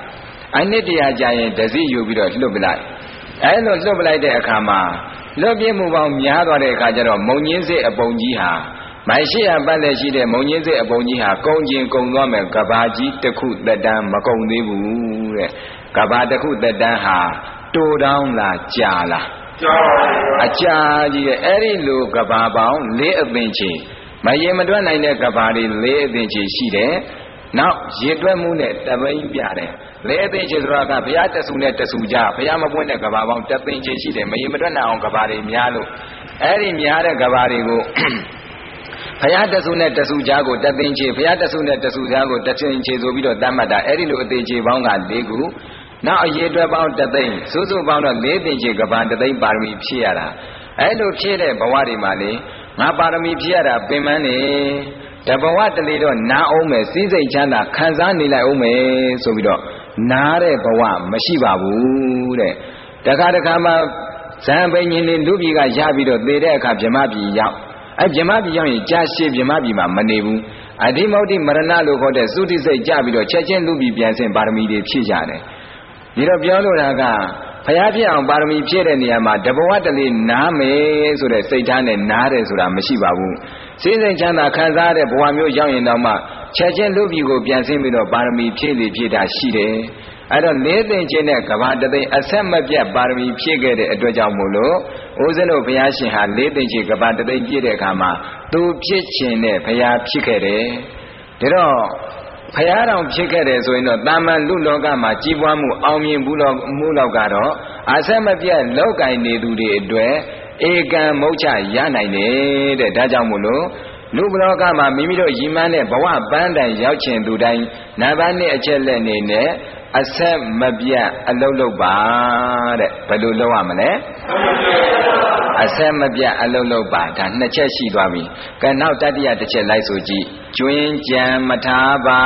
အနှစ်တရာကြာရင်တစီယူပြီးတော့လွတ်ပလိုက်အဲလိုလွတ်ပလိုက်တဲ့အခါမှာလွတ်ပြမှုပေါင်းများသွားတဲ့အခါကျတော့မုံညင်းစစ်အပုံကြီးဟာမိုင်ရှိရပတ်လက်ရှိတဲ့မုံညင်းစစ်အပုံကြီးဟာကုန်းကျင်ကုန်းသွားမယ်ကဘာကြီးတစ်ခုသက်တမ်းမကုန်းသေးဘူးတဲ့ကဘာတစ်ခုသက်တမ်းဟာတိုတောင်းလားကြာလားကြာပါဘူးအကြာကြီးတဲ့အဲ့ဒီလိုကဘာပေါင်းလေးအပင်ချေမရင်မတွက်နိုင်တဲ့ကဘာတွေလေးအပင်ချေရှိတယ်နောက်ရေတွက်မှုနဲ့တပိန်းပြတယ်လေးအပင်ချေဆိုတာကဘုရားတဆူနဲ့တဆူကြဘုရားမပွင့်တဲ့ကဘာပေါင်းတပင်ချေရှိတယ်မရင်မတွက်နိုင်အောင်ကဘာတွေများလို့အဲ့ဒီများတဲ့ကဘာတွေကိုဘုရားတဆူနဲ့တဆူကြားကိုတသိန်းချေဘုရားတဆူနဲ့တဆူကြားကိုတသိန်းချေဆိုပြီးတော့တတ်မှတ်တာအဲ့ဒီလိုအသေးချေပေါင်းက၄ခုနောက်အရေအတွက်ပေါင်းတသိန်းစုစုပေါင်းတော့၄သိန်းချေကဘာတသိန်းပါရမီဖြည့်ရတာအဲ့လိုဖြည့်တဲ့ဘဝတွေမှာလေငါပါရမီဖြည့်ရတာပင်မနေတဘဝတလေတော့နားအောင်မယ်စိစိတ်ချမ်းသာခံစားနေလိုက်အောင်မယ်ဆိုပြီးတော့နားတဲ့ဘဝမရှိပါဘူးတဲ့တခါတခါမှဇံပိန်ရင်လူပြည်ကရပြီးတော့သေတဲ့အခါဗြဟ္မပြည်ရောက်အဲဗြဟ္မပြည်ရောက်ရင်ကြာရှည်ဗြဟ္မပြည်မှာမနေဘူးအဓိမௌတိမရဏလို့ခေါ်တဲ့သုတိစိတ်ကြပြီးတော့ချက်ချင်းလူပြည်ပြန်ဆင်ပါရမီတွေဖြည့်ကြတယ်ဒီတော့ပြောလို့တာကဘုရားဖြစ်အောင်ပါရမီဖြည့်တဲ့နေရာမှာတဘဝတလေနားမယ်ဆိုတဲ့စိတ်ထားနဲ့နားတယ်ဆိုတာမရှိပါဘူးစိစိတ်ချမ်းသာခံစားတဲ့ဘဝမျိုးရောက်ရင်တော့မှချက်ချင်းလူပြည်ကိုပြန်ဆင်းပြီးတော့ပါရမီဖြည့်လေဖြည့်တာရှိတယ်အဲ့တော့လေးသိင်ချင်းနဲ့ကဘာတသိန်းအဆက်မပြတ်ပါရမီဖြည့်ခဲ့တဲ့အတွက်ကြောင့်မို့လို့ဦးဇင်းတို့ဘုရားရှင်ဟာလေးသိင်ချင်းကဘာတသိန်းပြည့်တဲ့အခါမှာသူဖြစ်ခြင်းနဲ့ဘုရားဖြစ်ခဲ့တယ်ဒါတော့ဘုရားတော်ဖြစ်ခဲ့တယ်ဆိုရင်တော့တာမန်လူလောကမှာကြီးပွားမှုအောင်မြင်မှုလောက်မှုလောက်ကတော့အဆက်မပြတ်လောက်ကင်နေသူတွေအတွက်ဧကံမုတ်ချရနိုင်တယ်တဲ့ဒါကြောင့်မို့လို့လူဘလောကမှာမိမိတို့ရည်မှန်းတဲ့ဘဝပန်းတိုင်ရောက်ချင်သူတိုင်းနံပါတ်နှစ်အချက်လက်နေနဲ့အဆက်မပြတ်အလုပ်လုပ်ပါတဲ့ဘယ်လိုလုပ်ရမလဲအဆက်မပြတ်အလုပ်လုပ်ပါဒါနှစ်ချက်ရှိသွားပြီကဲနောက်တတိယတစ်ချက်လိုက်ဆိုကြည့်ကျွင်းကြံမထားပါ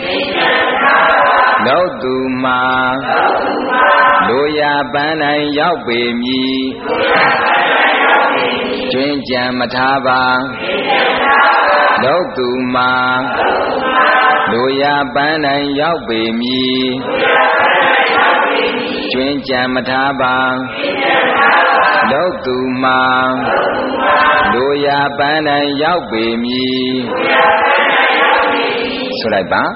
လောက်သူမှာလိုရာပန်းတိုင်ရောက်ပေမည်ကျွင်းကြံမထားပါလောက်သူမှာလိုရာပန်းတိုင်ရောက်ပေမည်ကျွင်းကြံမထားပါလောက်သူမှာလိုရာပန်းတိုင်ရောက်ပေမည်ဆိုလိုက်ပါ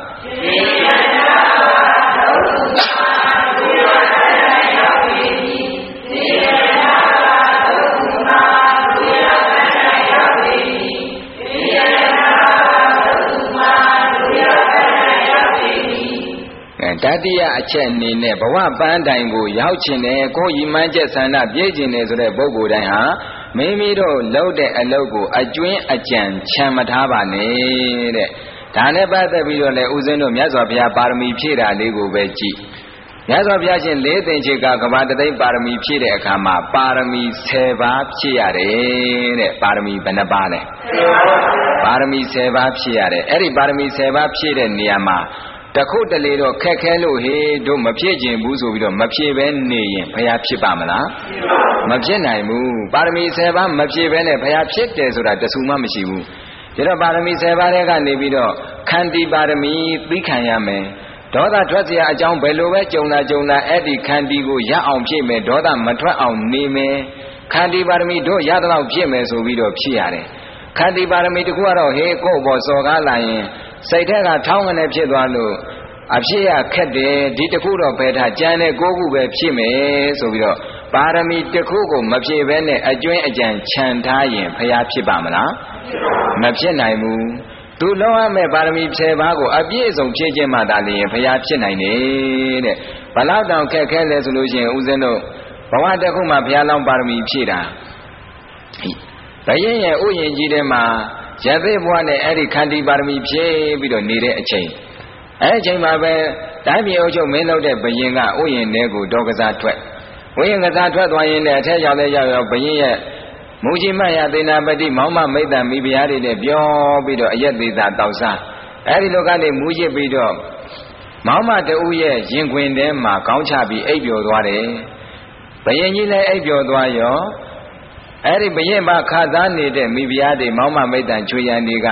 တတိယအချက်အနေနဲ့ဘဝပန်းတိုင်ကိုရောက်ချင်တယ်ကိုယ်ရည်မှန်းချက်ဆန္ဒပြည့်ကျင်တယ်ဆိုတဲ့ပုဂ္ဂိုလ်တိုင်းဟာမိမိတို့လုပ်တဲ့အလုပ်ကိုအကျွင်းအကြံချမ်းမထားပါနဲ့တဲ့ဒါနဲ့ပတ်သက်ပြီးတော့လေဦးဇင်းတို့မြတ်စွာဘုရားပါရမီဖြည့်တာလေးကိုပဲကြည့်မြတ်စွာဘုရားရှင်လေးသိင်ချေကကဘာတသိန်းပါရမီဖြည့်တဲ့အခါမှာပါရမီဆယ်ပါးဖြည့်ရတယ်တဲ့ပါရမီဘယ်နှပါးလဲပါရမီဆယ်ပါးဖြည့်ရတယ်အဲ့ဒီပါရမီဆယ်ပါးဖြည့်တဲ့နေရာမှာတခုတလေတော့ခက်ခဲလို့ဟေးတို့မဖြစ်ခြင်းဘူးဆိုပြီးတော့မဖြစ်ပဲနေရင်ဘုရားဖြစ်ပါမလားမဖြစ်နိုင်ဘူးပါရမီဆယ်ပါးမဖြစ်ပဲနဲ့ဘုရားဖြစ်တယ်ဆိုတာတဆူမှမရှိဘူးဒါတော့ပါရမီဆယ်ပါးတဲ့ကနေပြီးတော့ခန္တီပါရမီသိခံရမယ်ဒေါသထွက်เสียအကြောင်းဘယ်လိုပဲကြုံလာကြုံလာအဲ့ဒီခန္တီကိုရအောင်ဖြည့်မယ်ဒေါသမထွက်အောင်နေမယ်ခန္တီပါရမီတို့ရတော့ဖြည့်မယ်ဆိုပြီးတော့ဖြည့်ရတယ်ခန္တီပါရမီတခုကတော့ဟေးကိုယ့်ဘောစော်ကားလာရင်စိတ်ထဲကထောင်းကနေဖြစ်သွားလို့အဖြစ်ရခက်တယ်ဒီတခုတော့ပဲထားကြံတဲ့ကိုးခုပဲဖြစ်မယ်ဆိုပြီးတော့ပါရမီတခုကိုမဖြစ်ဘဲနဲ့အကျွင်းအကြံခြံထားရင်ဘုရားဖြစ်ပါမလားမဖြစ်နိုင်ဘူးသူလုံးဝမဲ့ပါရမီဖြယ်ပါးကိုအပြည့်အစုံဖြည့်ခြင်းမှသာလျှင်ဘုရားဖြစ်နိုင်တယ်တဲ့ဘလောက်တောင်ခက်ခဲလဲဆိုလို့ရှိရင်ဦးဇင်းတို့ဘဝတစ်ခုမှာဘုရားလောင်းပါရမီဖြည့်တာဘယင်းရဲ့ဥယျာဉ်ကြီးထဲမှာရသေးဘဝနဲ့အဲ့ဒီခန္တီပါရမီဖြည့်ပြီးတော့နေတဲ့အချိန်အဲ့အချိန်မှာပဲတိုင်းပြည်အုပ်ချုပ်မင်းလုပ်တဲ့ဘယင်းကဥယျာဉ်ထဲကိုဒေါကစားထွက်ဥယျာဉ်ကစားထွက်သွားရင်လည်းအထက်ရောက်တဲ့ရောက်ရောက်ဘယင်းရဲ့မူကြီးမရသေနာပတိမောင်မမိတ်တံမိဖုရားတွေနဲ့ပြောပြီးတော့အယက်သေးသာတောက်စားအဲ့ဒီလိုကနေမူကြီးပြီးတော့မောင်မတူရဲ့ရင်ခွင်ထဲမှာကောင်းချပြီးအိပ်ပျော်သွားတယ်ဘယင်းကြီးလည်းအိပ်ပျော်သွားရောအဲ့ဒီဘယင်းမှာခါသားနေတဲ့မိဖုရားတွေမောင်မမိတ်တံချွေရန်တွေက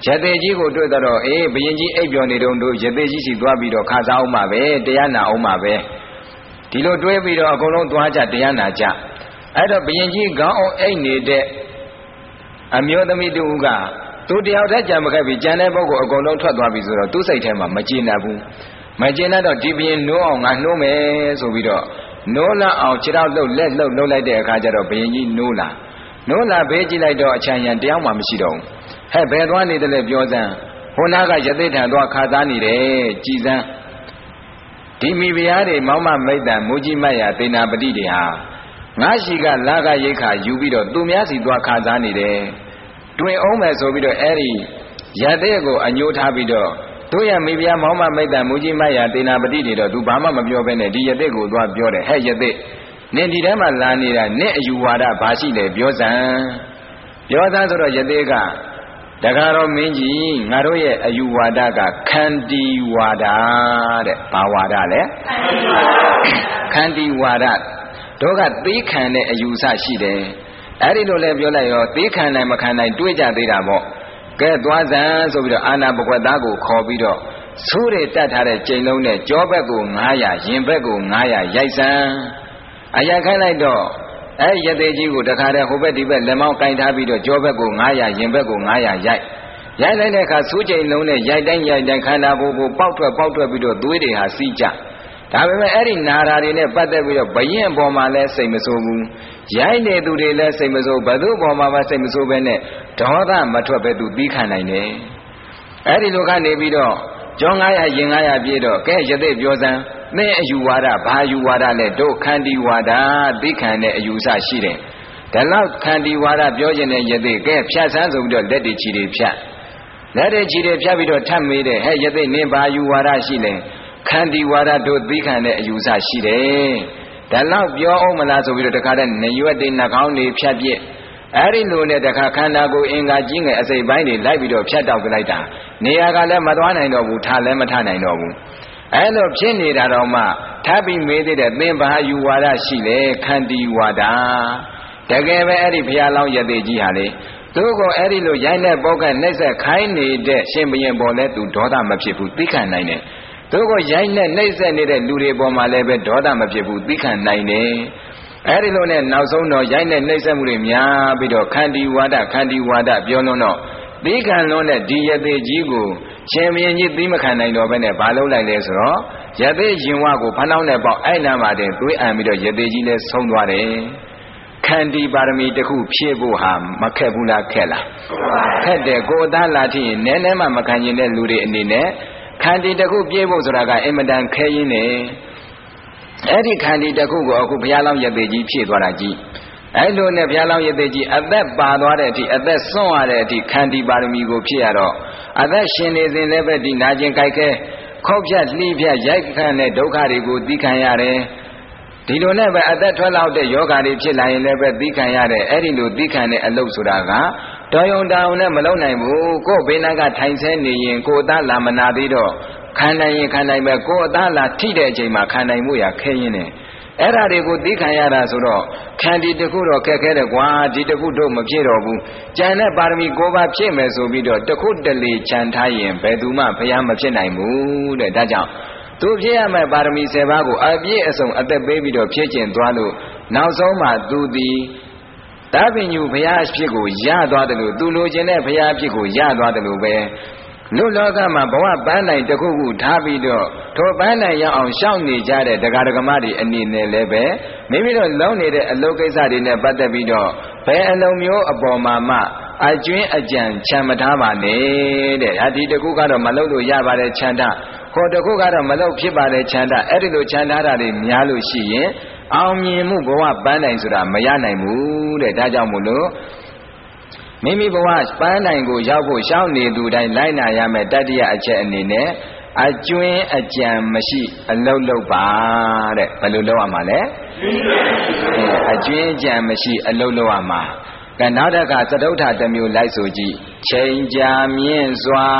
ရသေးကြီးကိုတွေ့တော့အေးဘယင်ကြီးအိပ်ပျော်နေတုန်းတို့ရသေးကြီးစီသွားပြီးတော့ခါစားအောင်ပါပဲတရားနာအောင်ပါပဲဒီလိုတွေးပြီးတော့အကုန်လုံးသွားကြတရားနာကြအဲ့တော့ဘယင်ကြီးခေါင်းအောင်အိပ်နေတဲ့အမျိုးသမီးတူကသူတယောက်တည်းကြံမခဲ့ပြီးကြံတဲ့ပုဂ္ဂိုလ်အကုန်လုံးထွက်သွားပြီဆိုတော့သူ့စိတ်ထဲမှာမကျေနပ်ဘူးမကျေနပ်တော့ဒီဘယင်နှိုးအောင်ငါနှိုးမယ်ဆိုပြီးတော့နိုးလာအောင်ခြေထောက်လှုပ်လက်လှုပ်လှုပ်လိုက်တဲ့အခါကျတော့ဘယင်ကြီးနိုးလာနိုးလာဘေးကြည့်လိုက်တော့အချမ်းရံတယောက်မှမရှိတော့ဘူးဟဲ့ဘယ်သွားနေတယ်လဲပြောစမ်းဟိုနာကရသေးထံသွားခါသားနေတယ်ကြည်စမ်းဒီမိဖုရားတွေမောင်မမိတ်တံမူကြီးမတ်ရသေနာပတိတွေဟာငါရှိကလာကရိတ်ခါယူပြီးတော့သူများစီသွားခါသားနေတယ်တွင်အောင်မယ်ဆိုပြီးတော့အဲ့ဒီရသေးကိုအညိုးထားပြီးတော့တို့ရမိဖုရားမောင်မမိတ်တံမူကြီးမတ်ရသေနာပတိတွေတော့သူဘာမှမပြောဘဲနဲ့ဒီရသေးကိုသွားပြောတယ်ဟဲ့ရသေးနင်ဒီထဲမှာလာနေတာနင့်အယူဝါဒဘာရှိလဲပြောစမ်းပြောစမ်းဆိုတော့ရသေးကတခါတော့မင်းကြီးငါတို့ရဲ့အယူဝါဒကခန္တီဝါဒတဲ့ဘာဝါဒလဲခန္တီဝါဒတို့ကသိခံတဲ့အယူဆရှိတယ်အဲ့ဒီလိုလဲပြောလိုက်ရောသိခံနိုင်မခံနိုင်တွေးကြသေးတာပေါ့ကဲသွားစမ်းဆိုပြီးတော့အာနာပကွက်သားကိုခေါ်ပြီးတော့ဆိုးတွေတတ်ထားတဲ့ကျိန်လုံးနဲ့ကြောဘက်ကိုငါးရာရင်ဘက်ကိုငါးရာရိုက်စမ်းအရာခိုင်းလိုက်တော့အဲ့ရသေးကြီးကိုတခါတည်းဟိုဘက်ဒီဘက်လက်မောင်းကင်ထားပြီးတော့ကြောဘက်ကိုငါးရာရင်ဘက်ကိုငါးရာရိုက်ရိုက်လိုက်တဲ့အခါစူးကျိန်လုံးနဲ့ရိုက်တိုင်းရိုက်တိုင်းခန္ဓာကိုယ်ကိုပေါက်ထွက်ပေါက်ထွက်ပြီးတော့သွေးတွေဟာစီးကြဒါပေမဲ့အဲ့ဒီနာရာတွေနဲ့ပတ်သက်ပြီးတော့ဘယင်အပေါ်မှာလည်းစိတ်မဆိုးဘူးရိုက်နေသူတွေလည်းစိတ်မဆိုးဘသူ့အပေါ်မှာမှစိတ်မဆိုးပဲနဲ့ဒေါသမထွက်ပဲသူသီးခံနိုင်တယ်အဲ့ဒီလိုကနေပြီးတော့ကြောငါးရာရင်ငါးရာပြည့်တော့ကဲရသေးပြောစမ်းသင်အယူဝါဒဘာယူဝါဒလဲတို့ခန္တီဝါဒသိခံတဲ့အယူဆရှိတယ်ဒါလောက်ခန္တီဝါဒပြောခြင်းနဲ့ရသေးကဲဖြတ်ဆန်းဆိုပြီးတော့လက်တွေချီတွေဖြတ်လက်တွေချီတွေဖြတ်ပြီးတော့ထပ်မေးတယ်ဟဲ့ရသေးနင်ဘာယူဝါဒရှိလဲခန္တီဝါဒတို့သိခံတဲ့အယူဆရှိတယ်ဒါလောက်ပြောအောင်မလားဆိုပြီးတော့တခါတည်းနရွက်တွေနှာခေါင်းတွေဖြတ်ပြစ်အဲ့ဒီလိုနဲ့တခါခန္ဓာကိုယ်အင်္ဂါကြီးငယ်အစိပ်ပိုင်းတွေလိုက်ပြီးတော့ဖြတ်တောက်လိုက်တာနေရာကလည်းမသွားနိုင်တော့ဘူးထားလည်းမထားနိုင်တော့ဘူးအဲ့လိုဖြစ်နေတာတော့မှထပ်ပြီးမေးသေးတယ်သင်ဘာယူဝါဒရှိလဲခန္တီဝါဒတကယ်ပဲအဲ့ဒီဘုရားလောင်းရသေးကြီးဟာလေသူ့ကိုအဲ့ဒီလိုရိုက်နဲ့ပေါက်ကနှိမ့်ဆက်ခိုင်းနေတဲ့ရှင်ဘုရင်ပေါ်လဲသူဒေါသမဖြစ်ဘူးသိခံနိုင်တယ်သူ့ကိုရိုက်နဲ့နှိမ့်ဆက်နေတဲ့လူတွေပေါ်မှာလည်းပဲဒေါသမဖြစ်ဘူးသိခံနိုင်တယ်အဲ့ဒီလိုနဲ့နောက်ဆုံးတော့ရိုက်နဲ့နှိမ့်ဆက်မှုတွေများပြီးတော့ခန္တီဝါဒခန္တီဝါဒပြောလို့တော့သိခံလို့နဲ့ဒီရသေးကြီးကိုရှင်ဘုရင်ကြီးသိမခံနိုင်တော့ဘဲနဲ့ဘာလုပ်လိုက်လဲဆိုတော့ရသေးရင်ဝကိုဖနှောင်းနဲ့ပေါက်အဲ့နာမှာတင်သွေးအံပြီးတော့ရသေးကြီးလည်းဆုံးသွားတယ်ခန္တီပါရမီတစ်ခုဖြည့်ဖို့ဟာမခက်ဘူးလားခက်လားခက်တယ်ကိုယ်သားလာထည့်ရင်နည်းနည်းမှမခံရင်တဲ့လူတွေအနေနဲ့ခန္တီတစ်ခုပြည့်ဖို့ဆိုတာကအင်မတန်ခဲရင်းနေအဲ့ဒီခန္တီတစ်ခုကိုအခုဘုရားလောင်းရသေးကြီးဖြည့်သွားတာကြီးအဲ့လိုနဲ့ဘုရားလောင်းရသေးကြီးအသက်ပါသွားတဲ့အထိအသက်စွန့်ရတဲ့အထိခန္တီပါရမီကိုဖြည့်ရတော့အသက်ရှင်နေစဉ်လည်းပဲဒီနာကျင်ကြိုက်ခဲခေါက်ဖြတ်လှီးဖြတ်ရိုက်ခန့်တဲ့ဒုက္ခတွေကိုသိခံရတယ်ဒီလိုနဲ့ပဲအသက်ထွက်လောက်တဲ့ယောဂါတွေဖြစ်လာရင်လည်းပဲသိခံရတယ်အဲ့ဒီလိုသိခံတဲ့အလုပ်ဆိုတာကတော်ယုံတောင်နဲ့မလုံနိုင်ဘူးကိုယ်ဘေးနာကထိုင်ဆဲနေရင်ကိုယ်သားလာမနာသေးတော့ခံနိုင်ရင်ခံနိုင်ပဲကိုယ်အသားလာထိတဲ့အချိန်မှာခံနိုင်မှုရခဲရင်းနေအဲ့ဒါတွေကိုသိခံရတာဆိုတော့ခန္တီတခုတော့ခက်ခဲတယ်ကွာဒီတခုတော့မဖြစ်တော့ဘူးကြံတဲ့ပါရမီ၉ပါးဖြည့်မယ်ဆိုပြီးတော့တခုတလေခြံထားရင်ဘယ်သူမှဘုရားမဖြစ်နိုင်ဘူးတဲ့ဒါကြောင့်သူဖြည့်ရမယ့်ပါရမီ၁၀ပါးကိုအပြည့်အစုံအသက်ပေးပြီးတော့ဖြည့်ကျင်သွားလို့နောက်ဆုံးမှသူသည်တပင်ညူဘုရားဖြစ်ကိုရသွားတယ်လို့သူလိုချင်တဲ့ဘုရားဖြစ်ကိုရသွားတယ်လို့ပဲလူလောကမှာဘဝပန်းနိုင်တစ်ခုခုထားပြီးတော့ထိုပန်းနိုင်ရအောင်ရှောက်နေကြတဲ့တရားဓမ္မတွေအနေနဲ့လည်းပဲမိမိတို့လုံးနေတဲ့အလုပ်ကိစ္စတွေနဲ့ပတ်သက်ပြီးတော့ဘယ်အလုံးမျိုးအပေါ်မှာမှအကျွင်းအကြံချမ်းမထားပါနဲ့တဲ့ဟာဒီတခုကတော့မလုပ်လို့ရပါတယ်ချမ်းသာခေါ်တခုကတော့မလုပ်ဖြစ်ပါတယ်ချမ်းသာအဲ့ဒီလိုချမ်းသာတာတွေများလို့ရှိရင်အောင်မြင်မှုဘဝပန်းနိုင်ဆိုတာမရနိုင်ဘူးတဲ့ဒါကြောင့်မို့လို့မိမိဘဝပန်းနိုင်ကိုရောက်ဖို့ရှောင်းနေသူတိုင်းလိုက်နာရမယ်တတ္တိယအချက်အနေနဲ့အကျွင်းအကြံမရှိအလုတ်လုပ်ပါတဲ့ဘယ်လိုလုပ်ရမှာလဲအကျွင်းအကြံမရှိအလုတ်လုပ်ရမှာကနောက်တစ်ခါသတုဋ္ဌတစ်မျိုးလိုက်ဆိုကြည့်ချိန်ကြာမြင့်စွာ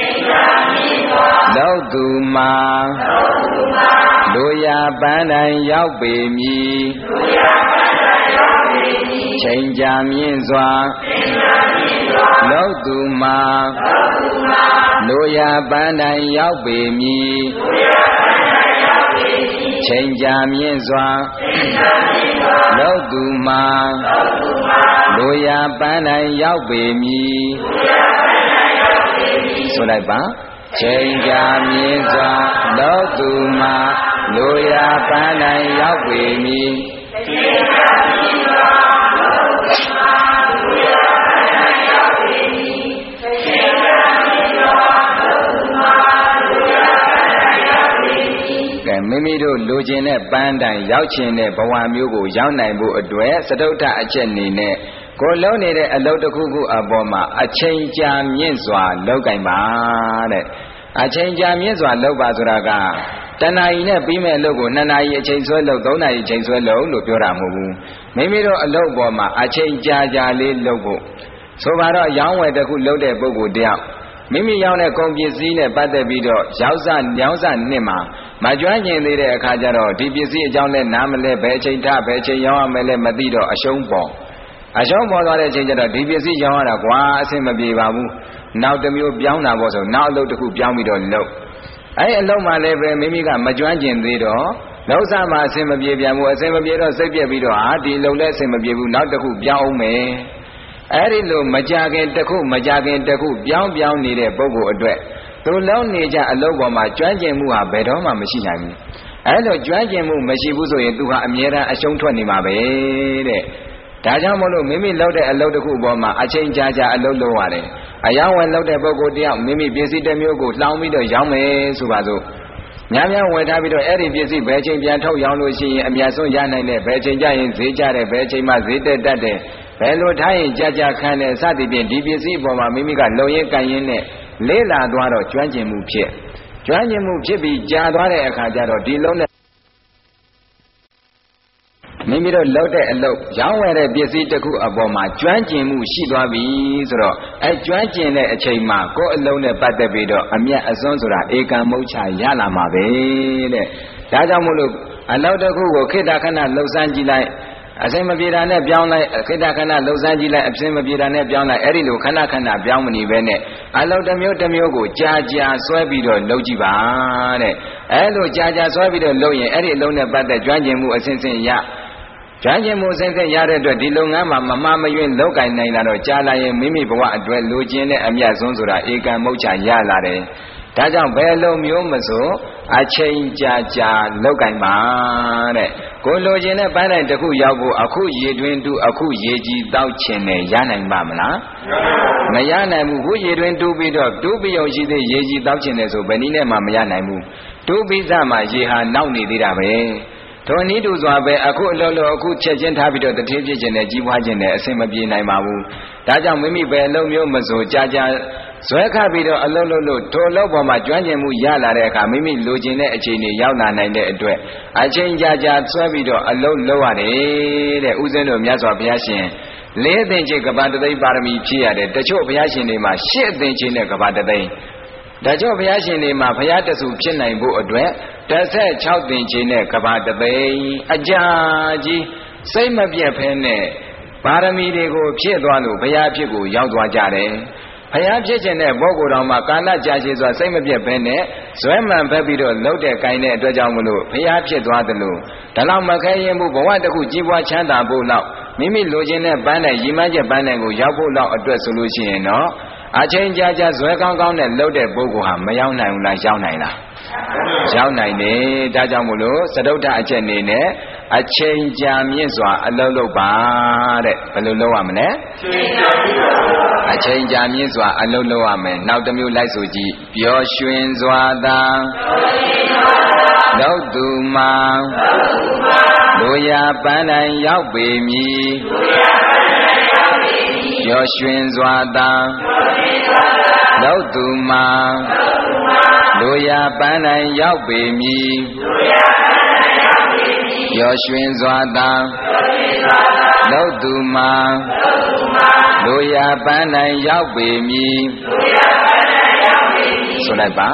လောက်သူမှာလူရပန်းတိုင်းရောက်ပေမည်ချိန်ကြာမြင့်စွာလောက်သူမှာလိုရာပန်းတိုင်ရောက်ပေမည်ချိန်ကြာမြင့်စွာလောက်သူမှာလိုရာပန်းတိုင်ရောက်ပေမည်ဆိုလိုက်ပါချိန်ကြာမြင့်စွာလောက်သူမှာလိုရာပန်းတိုင်ရောက်ပေမည်မိမိတို့လိုချင်တဲ့ပန်းတိုင်ရောက်ချင်တဲ့ဘဝမျိုးကိုရောက်နိုင်ဖို့အတွက်စတုတ္ထအချက်အနေနဲ့ကိုလုံးနေတဲ့အလုပ်တစ်ခုခုအပေါ်မှာအချိန်ကြာမြင့်စွာလုပ်ကင်ပါတဲ့အချိန်ကြာမြင့်စွာလုပ်ပါဆိုတာကတဏှာကြီးနဲ့ပြီးမဲ့အလုပ်ကိုနှစ်နာရီအချိန်ဆွဲလုပ်သုံးနာရီအချိန်ဆွဲလုပ်လို့ပြောတာမဟုတ်ဘူးမိမိတို့အလုပ်ပေါ်မှာအချိန်ကြာကြာလေးလုပ်ဖို့ဆိုပါတော့ရောင်းဝယ်တစ်ခုလုပ်တဲ့ပုဂ္ဂိုလ်တယောက်မိမိရောက်တဲ့ကုန်ပစ္စည်းနဲ့ပတ်သက်ပြီးတော့ရောက်စညောင်းစနှစ်မှာမကျွမ်းကျင်သေးတဲ့အခါကျတော့ဒီပစ္စည်းအကြောင်းနဲ့နားမလဲဘယ်အချိန်ထဘယ်အချိန်ရောင်းရမယ်လဲမသိတော့အရှုံးပေါ်အရှုံးပေါ်သွားတဲ့အချိန်ကျတော့ဒီပစ္စည်းရောင်းရတာကွာအဆင်မပြေပါဘူးနောက်တစ်မျိုးပြောင်းတာပေါ့ဆိုနောက်အလုပ်တစ်ခုပြောင်းပြီးတော့လုပ်အဲ့အလုပ်မှလည်းပဲမိမိကမကျွမ်းကျင်သေးတော့လောက်စမှအဆင်မပြေပြန်ဘူးအဆင်မပြေတော့စိတ်ပြက်ပြီးတော့ဟာဒီအလုပ်လည်းအဆင်မပြေဘူးနောက်တစ်ခုပြောင်းအောင်မယ်အဲ့ဒီလိုမကြခင်တစ်ခုမကြခင်တစ်ခုပြောင်းပြောင်းနေတဲ့ပုဂ္ဂိုလ်အတွက်သူလုံးနေကြအလုပ်ပေါ်မှာကျွမ်းကျင်မှုဟာဘယ်တော့မှမရှိနိုင်ဘူးအဲ့လိုကျွမ်းကျင်မှုမရှိဘူးဆိုရင်သူဟာအမြဲတမ်းအရှုံးထွက်နေမှာပဲတဲ့ဒါကြောင့်မို့လို့မိမိလုပ်တဲ့အလုပ်တစ်ခုပေါ်မှာအချိန်ကြာကြာအလုပ်လုပ်ရတယ်အယောင်းဝယ်လုပ်တဲ့ပုဂ္ဂိုလ်တယောက်မိမိပစ္စည်းတစ်မျိုးကိုလှောင်ပြီးတော့ရောင်းမယ်ဆိုပါစို့များများဝယ်ထားပြီးတော့အဲ့ဒီပစ္စည်းဘယ်ချိန်ပြန်ထုတ်ရောင်းလို့ရှိရင်အများဆုံးရနိုင်တဲ့ဘယ်ချိန်ကျရင်ဈေးကျတဲ့ဘယ်ချိန်မှဈေးတက်တတ်တဲ့ဘယ်လိုထားရင်ကြာကြာခံတဲ့စသည်ဖြင့်ဒီပစ္စည်းပေါ်မှာမိမိကလုံရင်ကန်ရင်နဲ့လေးလာသွားတော့ကျွမ်းကျင်မှုဖြစ်ကျွမ်းကျင်မှုဖြစ်ပြီးကြာသွားတဲ့အခါကျတော့ဒီလုံးနဲ့မိမိတို့လုပ်တဲ့အလုပ်ရောင်းဝယ်တဲ့ပစ္စည်းတစ်ခုအပေါ်မှာကျွမ်းကျင်မှုရှိသွားပြီဆိုတော့အဲကျွမ်းကျင်တဲ့အချိန်မှာကိုယ်အလုံးနဲ့ပတ်သက်ပြီးတော့အမျက်အစွန်းဆိုတာဧကံမုတ်ချရလာမှာပဲတဲ့ဒါကြောင့်မို့လို့အလုပ်တစ်ခုကိုခေတ္တခဏလှုပ်ဆန်းကြည့်လိုက်အစင်မပြေတာနဲ့ပြောင်းလိုက်ခေတ္တခဏလှုပ်ဆန်းကြည့်လိုက်အစင်မပြေတာနဲ့ပြောင်းလိုက်အဲ့ဒီလိုခဏခဏပြောင်းမနေပဲနဲ့အလုပ်တစ်မျိုးတစ်မျိုးကိုကြာကြာဆွဲပြီးတော့လုပ်ကြည့်ပါတဲ့အဲ့လိုကြာကြာဆွဲပြီးတော့လုပ်ရင်အဲ့ဒီအလုံးနဲ့ပတ်သက်ကျွမ်းကျင်မှုအစဉ်စဉ်ရကျွမ်းကျင်မှုအစဉ်စဉ်ရတဲ့အတွက်ဒီလုပ်ငန်းမှာမမှားမယွင်းလုပ်ကင်နိုင်လာတော့ကြာလာရင်မိမိဘဝအတွက်လိုချင်တဲ့အမြတ်ဆုံးဆိုတာဧကံမုတ်ချရလာတယ်ဒါကြောင့်ဘယ်လိုမျိုးမဆိုအချိန်ကြာကြာလောက်ကင်ပါတဲ့ကိုလိုချင်တဲ့ပန်းတိုင်တစ်ခုရောက်ဖို့အခုရေတွင်တူအခုရေကြီးတောက်ချင်တယ်ရနိုင်ပါမလားမရနိုင်ဘူးခုရေတွင်တူပြီးတော့တူပြီးအောင်ရှိသေးရေကြီးတောက်ချင်တယ်ဆိုဘယ်နည်းနဲ့မှမရနိုင်ဘူးတူပြီးစမှရေဟာနောက်နေသေးတာပဲထိုနည်းတူစွာပဲအခုအလောလောအခုချက်ချင်းထားပြီးတော့တထေးဖြစ်ခြင်းနဲ့ကြီးပွားခြင်းနဲ့အဆင်မပြေနိုင်ပါဘူးဒါကြောင့်မိမိပဲအလုံးမျိုးမဆိုကြာကြာဇွဲခပြီးတော့အလုံးလုံးလို့ထိုလုံးပေါ်မှာကျွမ်းကျင်မှုရလာတဲ့အခါမိမိလိုချင်တဲ့အခြေအနေရောက်လာနိုင်တဲ့အတွက်အချိန်ကြာကြာဆွဲပြီးတော့အလုံးလုံးရတယ်တဲ့ဥစဉ်တို့မြတ်စွာဘုရားရှင်လေးအသင်္ချေကဘာတသိန်းပါရမီဖြည့်ရတယ်တချို့ဘုရားရှင်တွေမှာရှစ်အသင်္ချေနဲ့ကဘာတသိန်းဒါကြောင့်ဘုရားရှင်တွေမှာဘုရားတဆူဖြစ်နိုင်ဖို့အတွက်တစ်ဆက်၆သင်္ချေနဲ့ကဘာတသိန်းအကြာကြီးစိတ်မပြတ်ဖဲနဲ့ပါရမီတွေကိုဖြည့်သွားလို့ဘုရားဖြစ်ကိုရောက်သွားကြတယ်ဘုရားဖြစ်ခြင်းတဲ့ပုဂ္ဂိုလ်တော်မှာကာလကြာရှည်စွာစိတ်မပြတ်ဘဲနဲ့ဇွဲမှန်ဖက်ပြီးတော့လှုပ်တဲ့ကိုင်းတဲ့အတွက်ကြောင့်မလို့ဘုရားဖြစ်သွားတယ်လို့ဒါလောက်မခဲရင်ဘူးဘဝတစ်ခုကြီးပွားချမ်းသာဖို့လောက်မိမိလိုချင်တဲ့ပန်းတဲ့ရည်မှန်းချက်ပန်းတဲ့ကိုရောက်ဖို့လောက်အတွက်ဆိုလို့ရှိရင်တော့အချိန်ကြာကြာဇွဲကောင်းကောင်းနဲ့လှုပ်တဲ့ပုဂ္ဂိုလ်ဟာမရောက်နိုင်ဘူးလားရောက်နိုင်လားရောက်နိုင်တယ်ဒါကြောင့်မို့လို့သဒုဋ္ဌအချက်အနေနဲ့အချိန်ကြာမြင့်စွာအလုပ်လုပ်ပါတဲ့ဘယ်လိုလုပ်ရမလဲအချိန်ကြာမြင့်စွာအလုပ်လုပ်ရမယ်နောက်တစ်မျိုးလိုက်ဆိုကြည့်ပျော်ရွှင်စွာသာလောက်သူမှာလူရာပန်းတိုင်ရောက်ပေမည်ပျော်ရွှင်စွာသာလောက်သူမှာလူရာပန်းတိုင်ရောက်ပေမည်ပျော်ရွှင်စွာသာလောက်သူမှာလူရာပန်းတိုင်ရောက်ပေမည်ဆိုလိုက်ပါ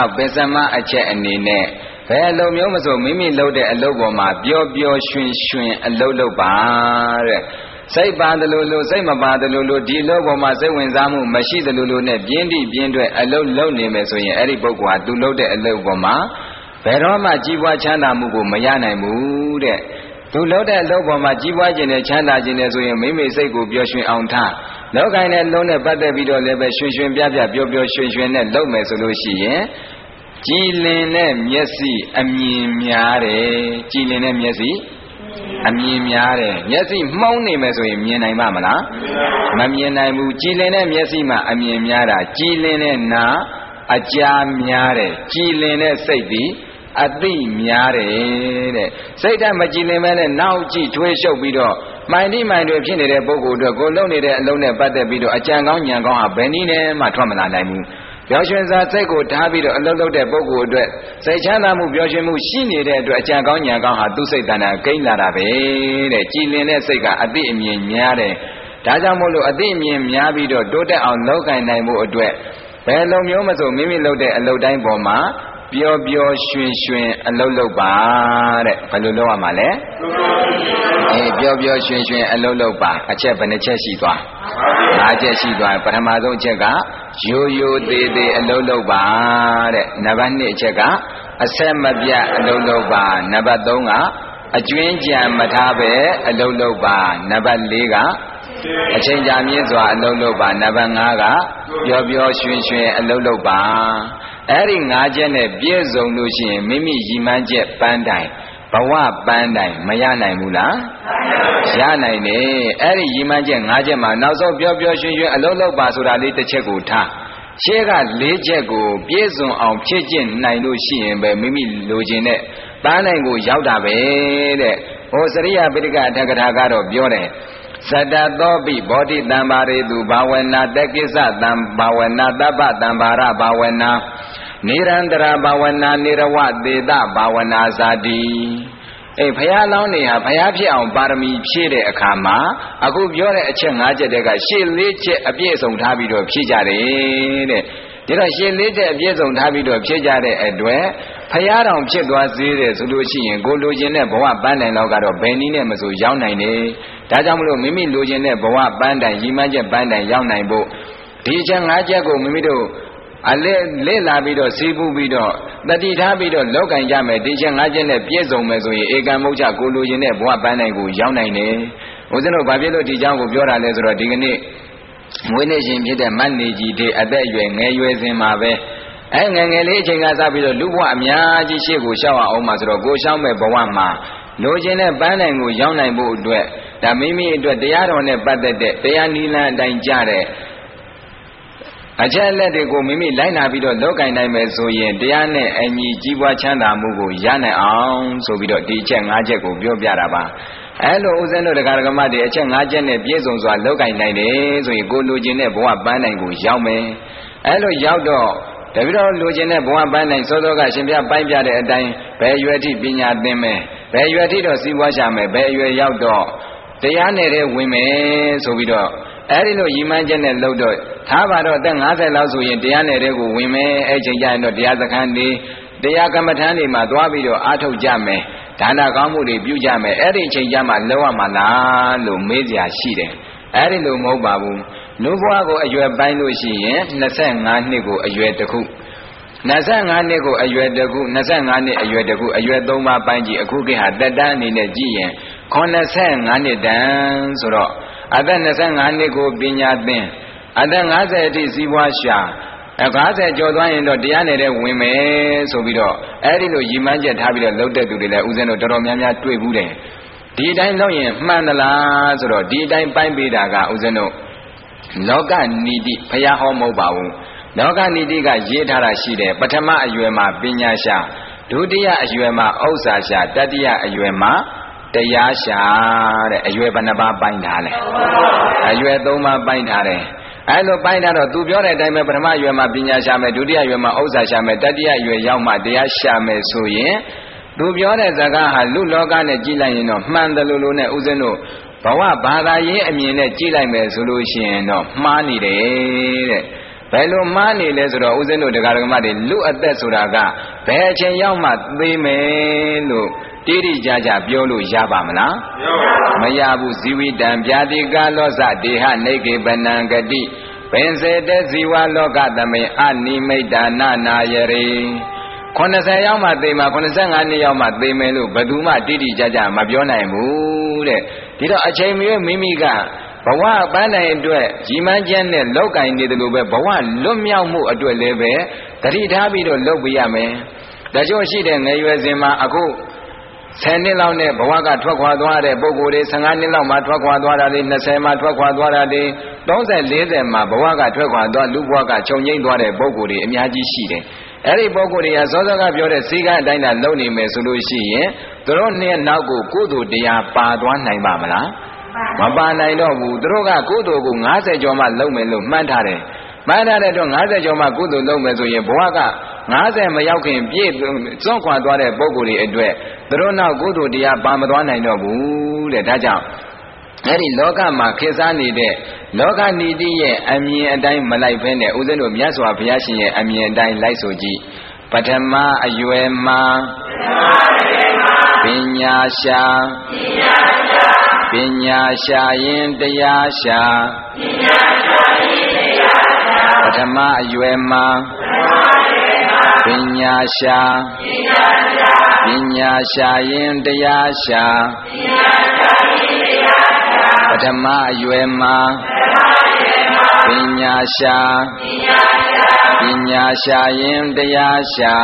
နောက်ပစ္စမအချက်အနေနဲ့ဘယ်အလုပ်မျိုးမဆိုမိမိလုပ်တဲ့အလုပ်ပေါ်မှာပျော်ပျော်ရွှင်ရွှင်အလုပ်လုပ်ပါတဲ့စိတ်ပါတယ်လို့လို့စိတ်မပါတယ်လို့လို့ဒီလုပ်ပေါ်မှာစိတ်ဝင်စားမှုမရှိတယ်လို့လို့နဲ့ပြင်းတိပြင်းတွဲအလုပ်လုပ်နေမယ်ဆိုရင်အဲ့ဒီပုဂ္ဂိုလ်ဟာသူလုပ်တဲ့အလုပ်ပေါ်မှာဘယ်တော့မှကြီးပွားချမ်းသာမှုကိုမရနိုင်ဘူးတဲ့သူလုပ်တဲ့အလုပ်ပေါ်မှာကြီးပွားခြင်းနဲ့ချမ်းသာခြင်းနဲ့ဆိုရင်မိမိစိတ်ကိုပျော်ရွှင်အောင်ထားလောက်ကိုင်းတဲ့လုံးနဲ့ပတ်သက်ပြီးတော့လည်းပဲရွှင်ရွှင်ပြပြပျော်ပျော်ရွှင်ရွှင်နဲ့လုပ်မယ်ဆိုလို့ရှိရင်ကြည်လင်တဲ့မျက်စိအမြင်များတယ်ကြည်လင်တဲ့မျက်စိအမြင်များတယ်မျက်စိမှောင်းနေမယ်ဆိုရင်မြင်နိုင်ပါမလားမမြင်နိုင်ဘူးကြည်လင်တဲ့မျက်စိမှာအမြင်များတာကြည်လင်တဲ့နာအကြားများတယ်ကြည်လင်တဲ့စိတ်ဒီအသိများတယ်တဲ့စိတ်ဓာတ်မကြည်လင်မဲနဲ့နောက်ကြည့်ထွေးရှုပ်ပြီးတော့မှန်တိမှန်တွေဖြစ်နေတဲ့ပုဂ္ဂိုလ်တို့ကိုလုံနေတဲ့အလုံးနဲ့ပတ်သက်ပြီးတော့အကြံကောင်းဉာဏ်ကောင်းဟာဘယ်နည်းနဲ့မှထွက်မလာနိုင်ဘူးပျော်ရွှင်စွာစိတ်ကိုထားပြီးတော့အလုံးလုံးတဲ့ပုဂ္ဂိုလ်အတွက်စိတ်ချမ်းသာမှုပျော်ရွှင်မှုရှိနေတဲ့အတွက်အကြံကောင်းဉာဏ်ကောင်းဟာသူ့စိတ်တဏ္ဍာကိန်းလာတာပဲတဲ့ကြည်လင်တဲ့စိတ်ကအသိအမြင်များတယ်ဒါကြောင့်မို့လို့အသိအမြင်များပြီးတော့တိုးတက်အောင်လုပ်ကိုင်နိုင်မှုအတွက်ဘယ်လိုမျိုးမဆိုမိမိလုပ်တဲ့အလုပ်တိုင်းပေါ်မှာပျော်ပျော်ရွှင်ရွှင်အလုပ်လုပ်ပါတဲ့ဘယ်လိုလုပ်ရမှာလဲအေးပျော်ပျော်ရွှင်ရွှင်အလုပ်လုပ်ပါအချက်ဘယ်နှချက်ရှိသွား၅ချက်ရှိသွားပထမဆုံးအချက်ကရိုးရိုးသေးသေးအလုပ်လုပ်ပါတဲ့နံပါတ်၂အချက်ကအဆက်မပြတ်အလုပ်လုပ်ပါနံပါတ်၃ကအကျွင်းကြံမထားပဲအလုပ်လုပ်ပါနံပါတ်၄ကအချိန်ကြာမြင့်စွာအလုပ်လုပ်ပါနံပါတ်၅ကပျော်ပျော်ရွှင်ရွှင်အလုပ်လုပ်ပါအဲ့ဒီ၅ချက်နဲ့ပြည့်စုံလို့ရှိရင်မိမိရည်မှန်းချက်ပန်းတိုင်ဘဝပန်းတိုင်မရနိုင်ဘူးလားရနိုင်တယ်အဲ့ဒီရည်မှန်းချက်၅ချက်မှာနောက်ဆုံးပျော်ပျော်ရွှင်ရွှင်အလုပ်လုပ်ပါဆိုတာလေးတစ်ချက်ကိုထားရှေ့က၄ချက်ကိုပြည့်စုံအောင်ဖြည့်ကျင့်နိုင်လို့ရှိရင်ပဲမိမိလိုချင်တဲ့ပန်းတိုင်ကိုရောက်တာပဲတဲ့ဟိုစရိယပိဋကအထက်ကထာကတော့ပြောတယ်သတ္တသောပိဘောဓိတံပါရေတုဘာဝနာတက္ကိစ္စတံဘာဝနာတပ္ပတံပါရဘာဝနာနိရန္တရာဘာဝနာနိရဝသေတဘာဝနာဇာတိအေးဘုရားလောင်းနေဟာဘုရားဖြစ်အောင်ပါရမီဖြည့်တဲ့အခါမှာအခုပြောတဲ့အချက်၅ချက်တည်းကရှေ့၄ချက်အပြည့်စုံထားပြီးတော့ဖြည့်ကြတယ်တဲ့ဒီတော့ရှေ့၄ချက်အပြည့်စုံထားပြီးတော့ဖြည့်ကြတဲ့အတွက်ဘုရားတော်ဖြစ်သွားသေးတယ်ဆိုလို့ရှိရင်ကိုလိုချင်တဲ့ဘဝပန်းတိုင်လောက်ကတော့ဘယ်နည်းနဲ့မဆိုရောက်နိုင်တယ်ဒါကြောင့်မလို့မိမိလိုချင်တဲ့ဘဝပန်းတိုင်ရည်မှန်းချက်ပန်းတိုင်ရောက်နိုင်ဖို့ဒီချက်၅ချက်ကိုမိမိတို့အလဲလဲလာပြီးတော့စီးပူးပြီးတော့တတိထားပြီးတော့လောက်ကင်ကြမယ်ဒီချက်၅ချက်နဲ့ပြည့်စုံမယ်ဆိုရင်ဧကံမုတ်ချကိုလိုချင်တဲ့ဘဝပန်းတိုင်ကိုရောက်နိုင်တယ်ဦးဇင်းတို့ဘာဖြစ်လို့ဒီเจ้าကိုပြောတာလဲဆိုတော့ဒီကနေ့မွေးနေ့ရှင်ဖြစ်တဲ့မတ်နေကြီးတွေအသက်အရွယ်ငယ်ရွယ်စဉ်မှာပဲအဲငယ်ငယ်လေးအချိန်ကစပြီးတော့လူဘဝအများကြီးရှေ့ကိုရှောက်အောင်မှာဆိုတော့ကိုရှောက်မဲ့ဘဝမှာလိုချင်တဲ့ပန်းတိုင်ကိုရောက်နိုင်ဖို့အတွက်ဒါမိမိအတွက်တရားတော်နဲ့ပတ်သက်တဲ့တရားနိလန်းအတိုင်းကြတဲ့အချက်အလက်တွေကိုမိမိလိုက်နာပြီးတော့လောက်ကင်နိုင်မယ်ဆိုရင်တရားနဲ့အညီကြီးပွားချမ်းသာမှုကိုရနိုင်အောင်ဆိုပြီးတော့ဒီအချက်၅ချက်ကိုပြောပြတာပါအဲလိုဦးဇင်းတို့တရားဓမ္မတွေအချက်၅ချက်နဲ့ပြည့်စုံစွာလောက်ကင်နိုင်တယ်ဆိုရင်ကိုလိုချင်တဲ့ဘဝပန်းတိုင်ကိုရောက်မယ်အဲလိုရောက်တော့တပည့်တော်လိုချင်တဲ့ဘဝပန်းတိုင်စောစောကရှင်ပြပိုင်းပြတဲ့အတိုင်းဘယ်ရွယ်ထိပညာသင်မယ်ဘယ်ရွယ်ထိတော့စီးပွားရှာမယ်ဘယ်ရွယ်ရောက်တော့တရားနယ်တဲ့ဝင်မယ်ဆိုပြီးတော့အဲ့ဒီလိုရည်မှန်းချက်နဲ့လှုပ်တော့ထားပါတော့အသက်၅၀လောက်ဆိုရင်တရားနယ်တဲ့ကိုဝင်မယ်အဲ့ချိန်ကျရင်တော့တရားစခန်းတွေတရားကမ္မထမ်းတွေမှာသွားပြီးတော့အားထုတ်ကြမယ်ဒါနကောင်းမှုတွေပြုကြမယ်အဲ့ဒီချိန်ကျမှလောက်ရမှာလားလို့မေးစရာရှိတယ်အဲ့ဒီလိုမဟုတ်ပါဘူးလူဘဝကိုအရွယ်ပိုင်းလို့ရှိရင်၂၅နှစ်ကိုအရွယ်တစ်ခု၂၅နှစ်ကိုအရွယ်တစ်ခု၂၅နှစ်အရွယ်တစ်ခုအရွယ်၃ပါးပိုင်းကြည့်အခုကိဟာတက်တန်းအနေနဲ့ကြည့်ရင်၇၅နှစ်တန်းဆိုတော့အသက်၂၅နှစ်ကိုပညာသင်အသက်၅၀အထိစီးပွားရှာ၅၀ကျော်သွားရင်တော့တရားနယ်တဲ့ဝင်မယ်ဆိုပြီးတော့အဲ့ဒီလိုရည်မှန်းချက်ထားပြီးတော့လှုပ်တဲ့သူတွေလည်းဦးဇင်းတို့တော်တော်များများတွေ့ဘူးတယ်ဒီအတိုင်းလုပ်ရင်မှန်သလားဆိုတော့ဒီအတိုင်းပိုင်းပေးတာကဦးဇင်းတို့လောကနီတိဘုရားဟောမဟုတ်ပါဘူးလောကနီတိကရေးထားတာရှိတယ်ပထမအရွယ်မှာပညာရှာဒုတိယအရွယ်မှာဥစ္စာရှာတတိယအရွယ်မှာတရားရှာတဲ့အရွယ်ဘယ်နှပါးပိုင်းထားလဲအရွယ်သုံးပါးပိုင်းထားတယ်အဲလိုပိုင်းထားတော့သူပြောတဲ့အတိုင်းပဲပထမအရွယ်မှာပညာရှာမယ်ဒုတိယအရွယ်မှာဥစ္စာရှာမယ်တတိယအရွယ်ရောက်မှတရားရှာမယ်ဆိုရင်သူပြောတဲ့စကားဟာလူလောကနဲ့ကြည့်လိုက်ရင်တော့မှန်တယ်လို့လို့နဲ့ဥစဉ်တို့ဘဝဘာသာရေးအမြင်နဲ့ကြည့်လိုက်မယ်ဆိုလို့ရှိရင်တော့မှားနေတယ်တဲ့ဘယ်လိုမှားနေလဲဆိုတော့ဦးဇင်းတို့တရားဓမ္မတွေလူအသက်ဆိုတာကဘယ်အချိန်ရောက်မှသိမယ်လို့တိတိကျကျပြောလို့ရပါမလားမရဘူးဇီဝိတံဗျာတိကလောဇဒေဟနေကေပနံဂတိပင်စေတဇီဝလောကသမေအနိမိတ်တာနာနာယရေခုနှစ်ဆယ်ရောက်မှသိမှာခုနှစ်ဆယ်ငါနှစ်ရောက်မှသိမယ်လို့ဘယ်သူမှတိတိကျကျမပြောနိုင်ဘူးတဲ့ဒီတော့အချိန်မရွေးမိမိကဘဝပန်းနိုင်အတွက်ကြီးမန်းခြင်းနဲ့လောက်ကင်နေတယ်လို့ပဲဘဝလွတ်မြောက်မှုအတွက်လည်းပဲတတိထားပြီးတော့လုပ်ပြရမယ်။ဒါကြောင့်ရှိတဲ့ငယ်ရွယ်စဉ်မှာအခုဆယ်နှစ်လောက်နဲ့ဘဝကထွက်ခွာသွားတဲ့ပုဂ္ဂိုလ်တွေဆယ်ငါနှစ်လောက်မှထွက်ခွာသွားတာတွေနှစ်ဆယ်မှထွက်ခွာသွားတာတွေသုံးဆယ်လေးဆယ်မှဘဝကထွက်ခွာသွားလူဘဝကခြုံငိမ့်သွားတဲ့ပုဂ္ဂိုလ်တွေအများကြီးရှိတယ်။အဲ့ဒီပုဂ္ဂိုလ်တွေကစောစောကပြောတဲ့စည်းကမ်းအတိုင်းသာလုပ်နေမယ်ဆိုလို့ရှိရင်သူတို့နှစ်နောက်ကိုကုသိုလ်တရားပါသွားနိုင်ပါမလား။မပါနိုင်တော့ဘူးသူတို့ကကုသိုလ်ကိုငါးဆယ်ကျော်မှလုပ်မယ်လို့မှန်းထားတယ်မှန်းထားတဲ့တော့ငါးဆယ်ကျော်မှကုသိုလ်လုပ်မယ်ဆိုရင်ဘဝကငါးဆယ်မရောက်ခင်ပြည့်စွန့်ခွာသွားတဲ့ပုဂ္ဂိုလ်တွေအတွက်သူတို့နောက်ကုသိုလ်တရားပါမသွားနိုင်တော့ဘူးတဲ့ဒါကြောင့်အဲ့ဒီလောကမှာခေတ်စားနေတဲ့လောကနီတိရဲ့အမြင်အတိုင်းမလိုက်ဘဲနဲ့ဦးဇင်းတို့မြတ်စွာဘုရားရှင်ရဲ့အမြင်အတိုင်းလိုက်ဆိုကြည့်ပထမအရွယ်မှာပညာရှာပညာရှာရင်တရားရှာပထမအရွယ်မှာပညာရှာပညာရှာရင်တရားရှာပထမအရွယ်မှာပညာရှာပညာရှာရင်တရားရှာ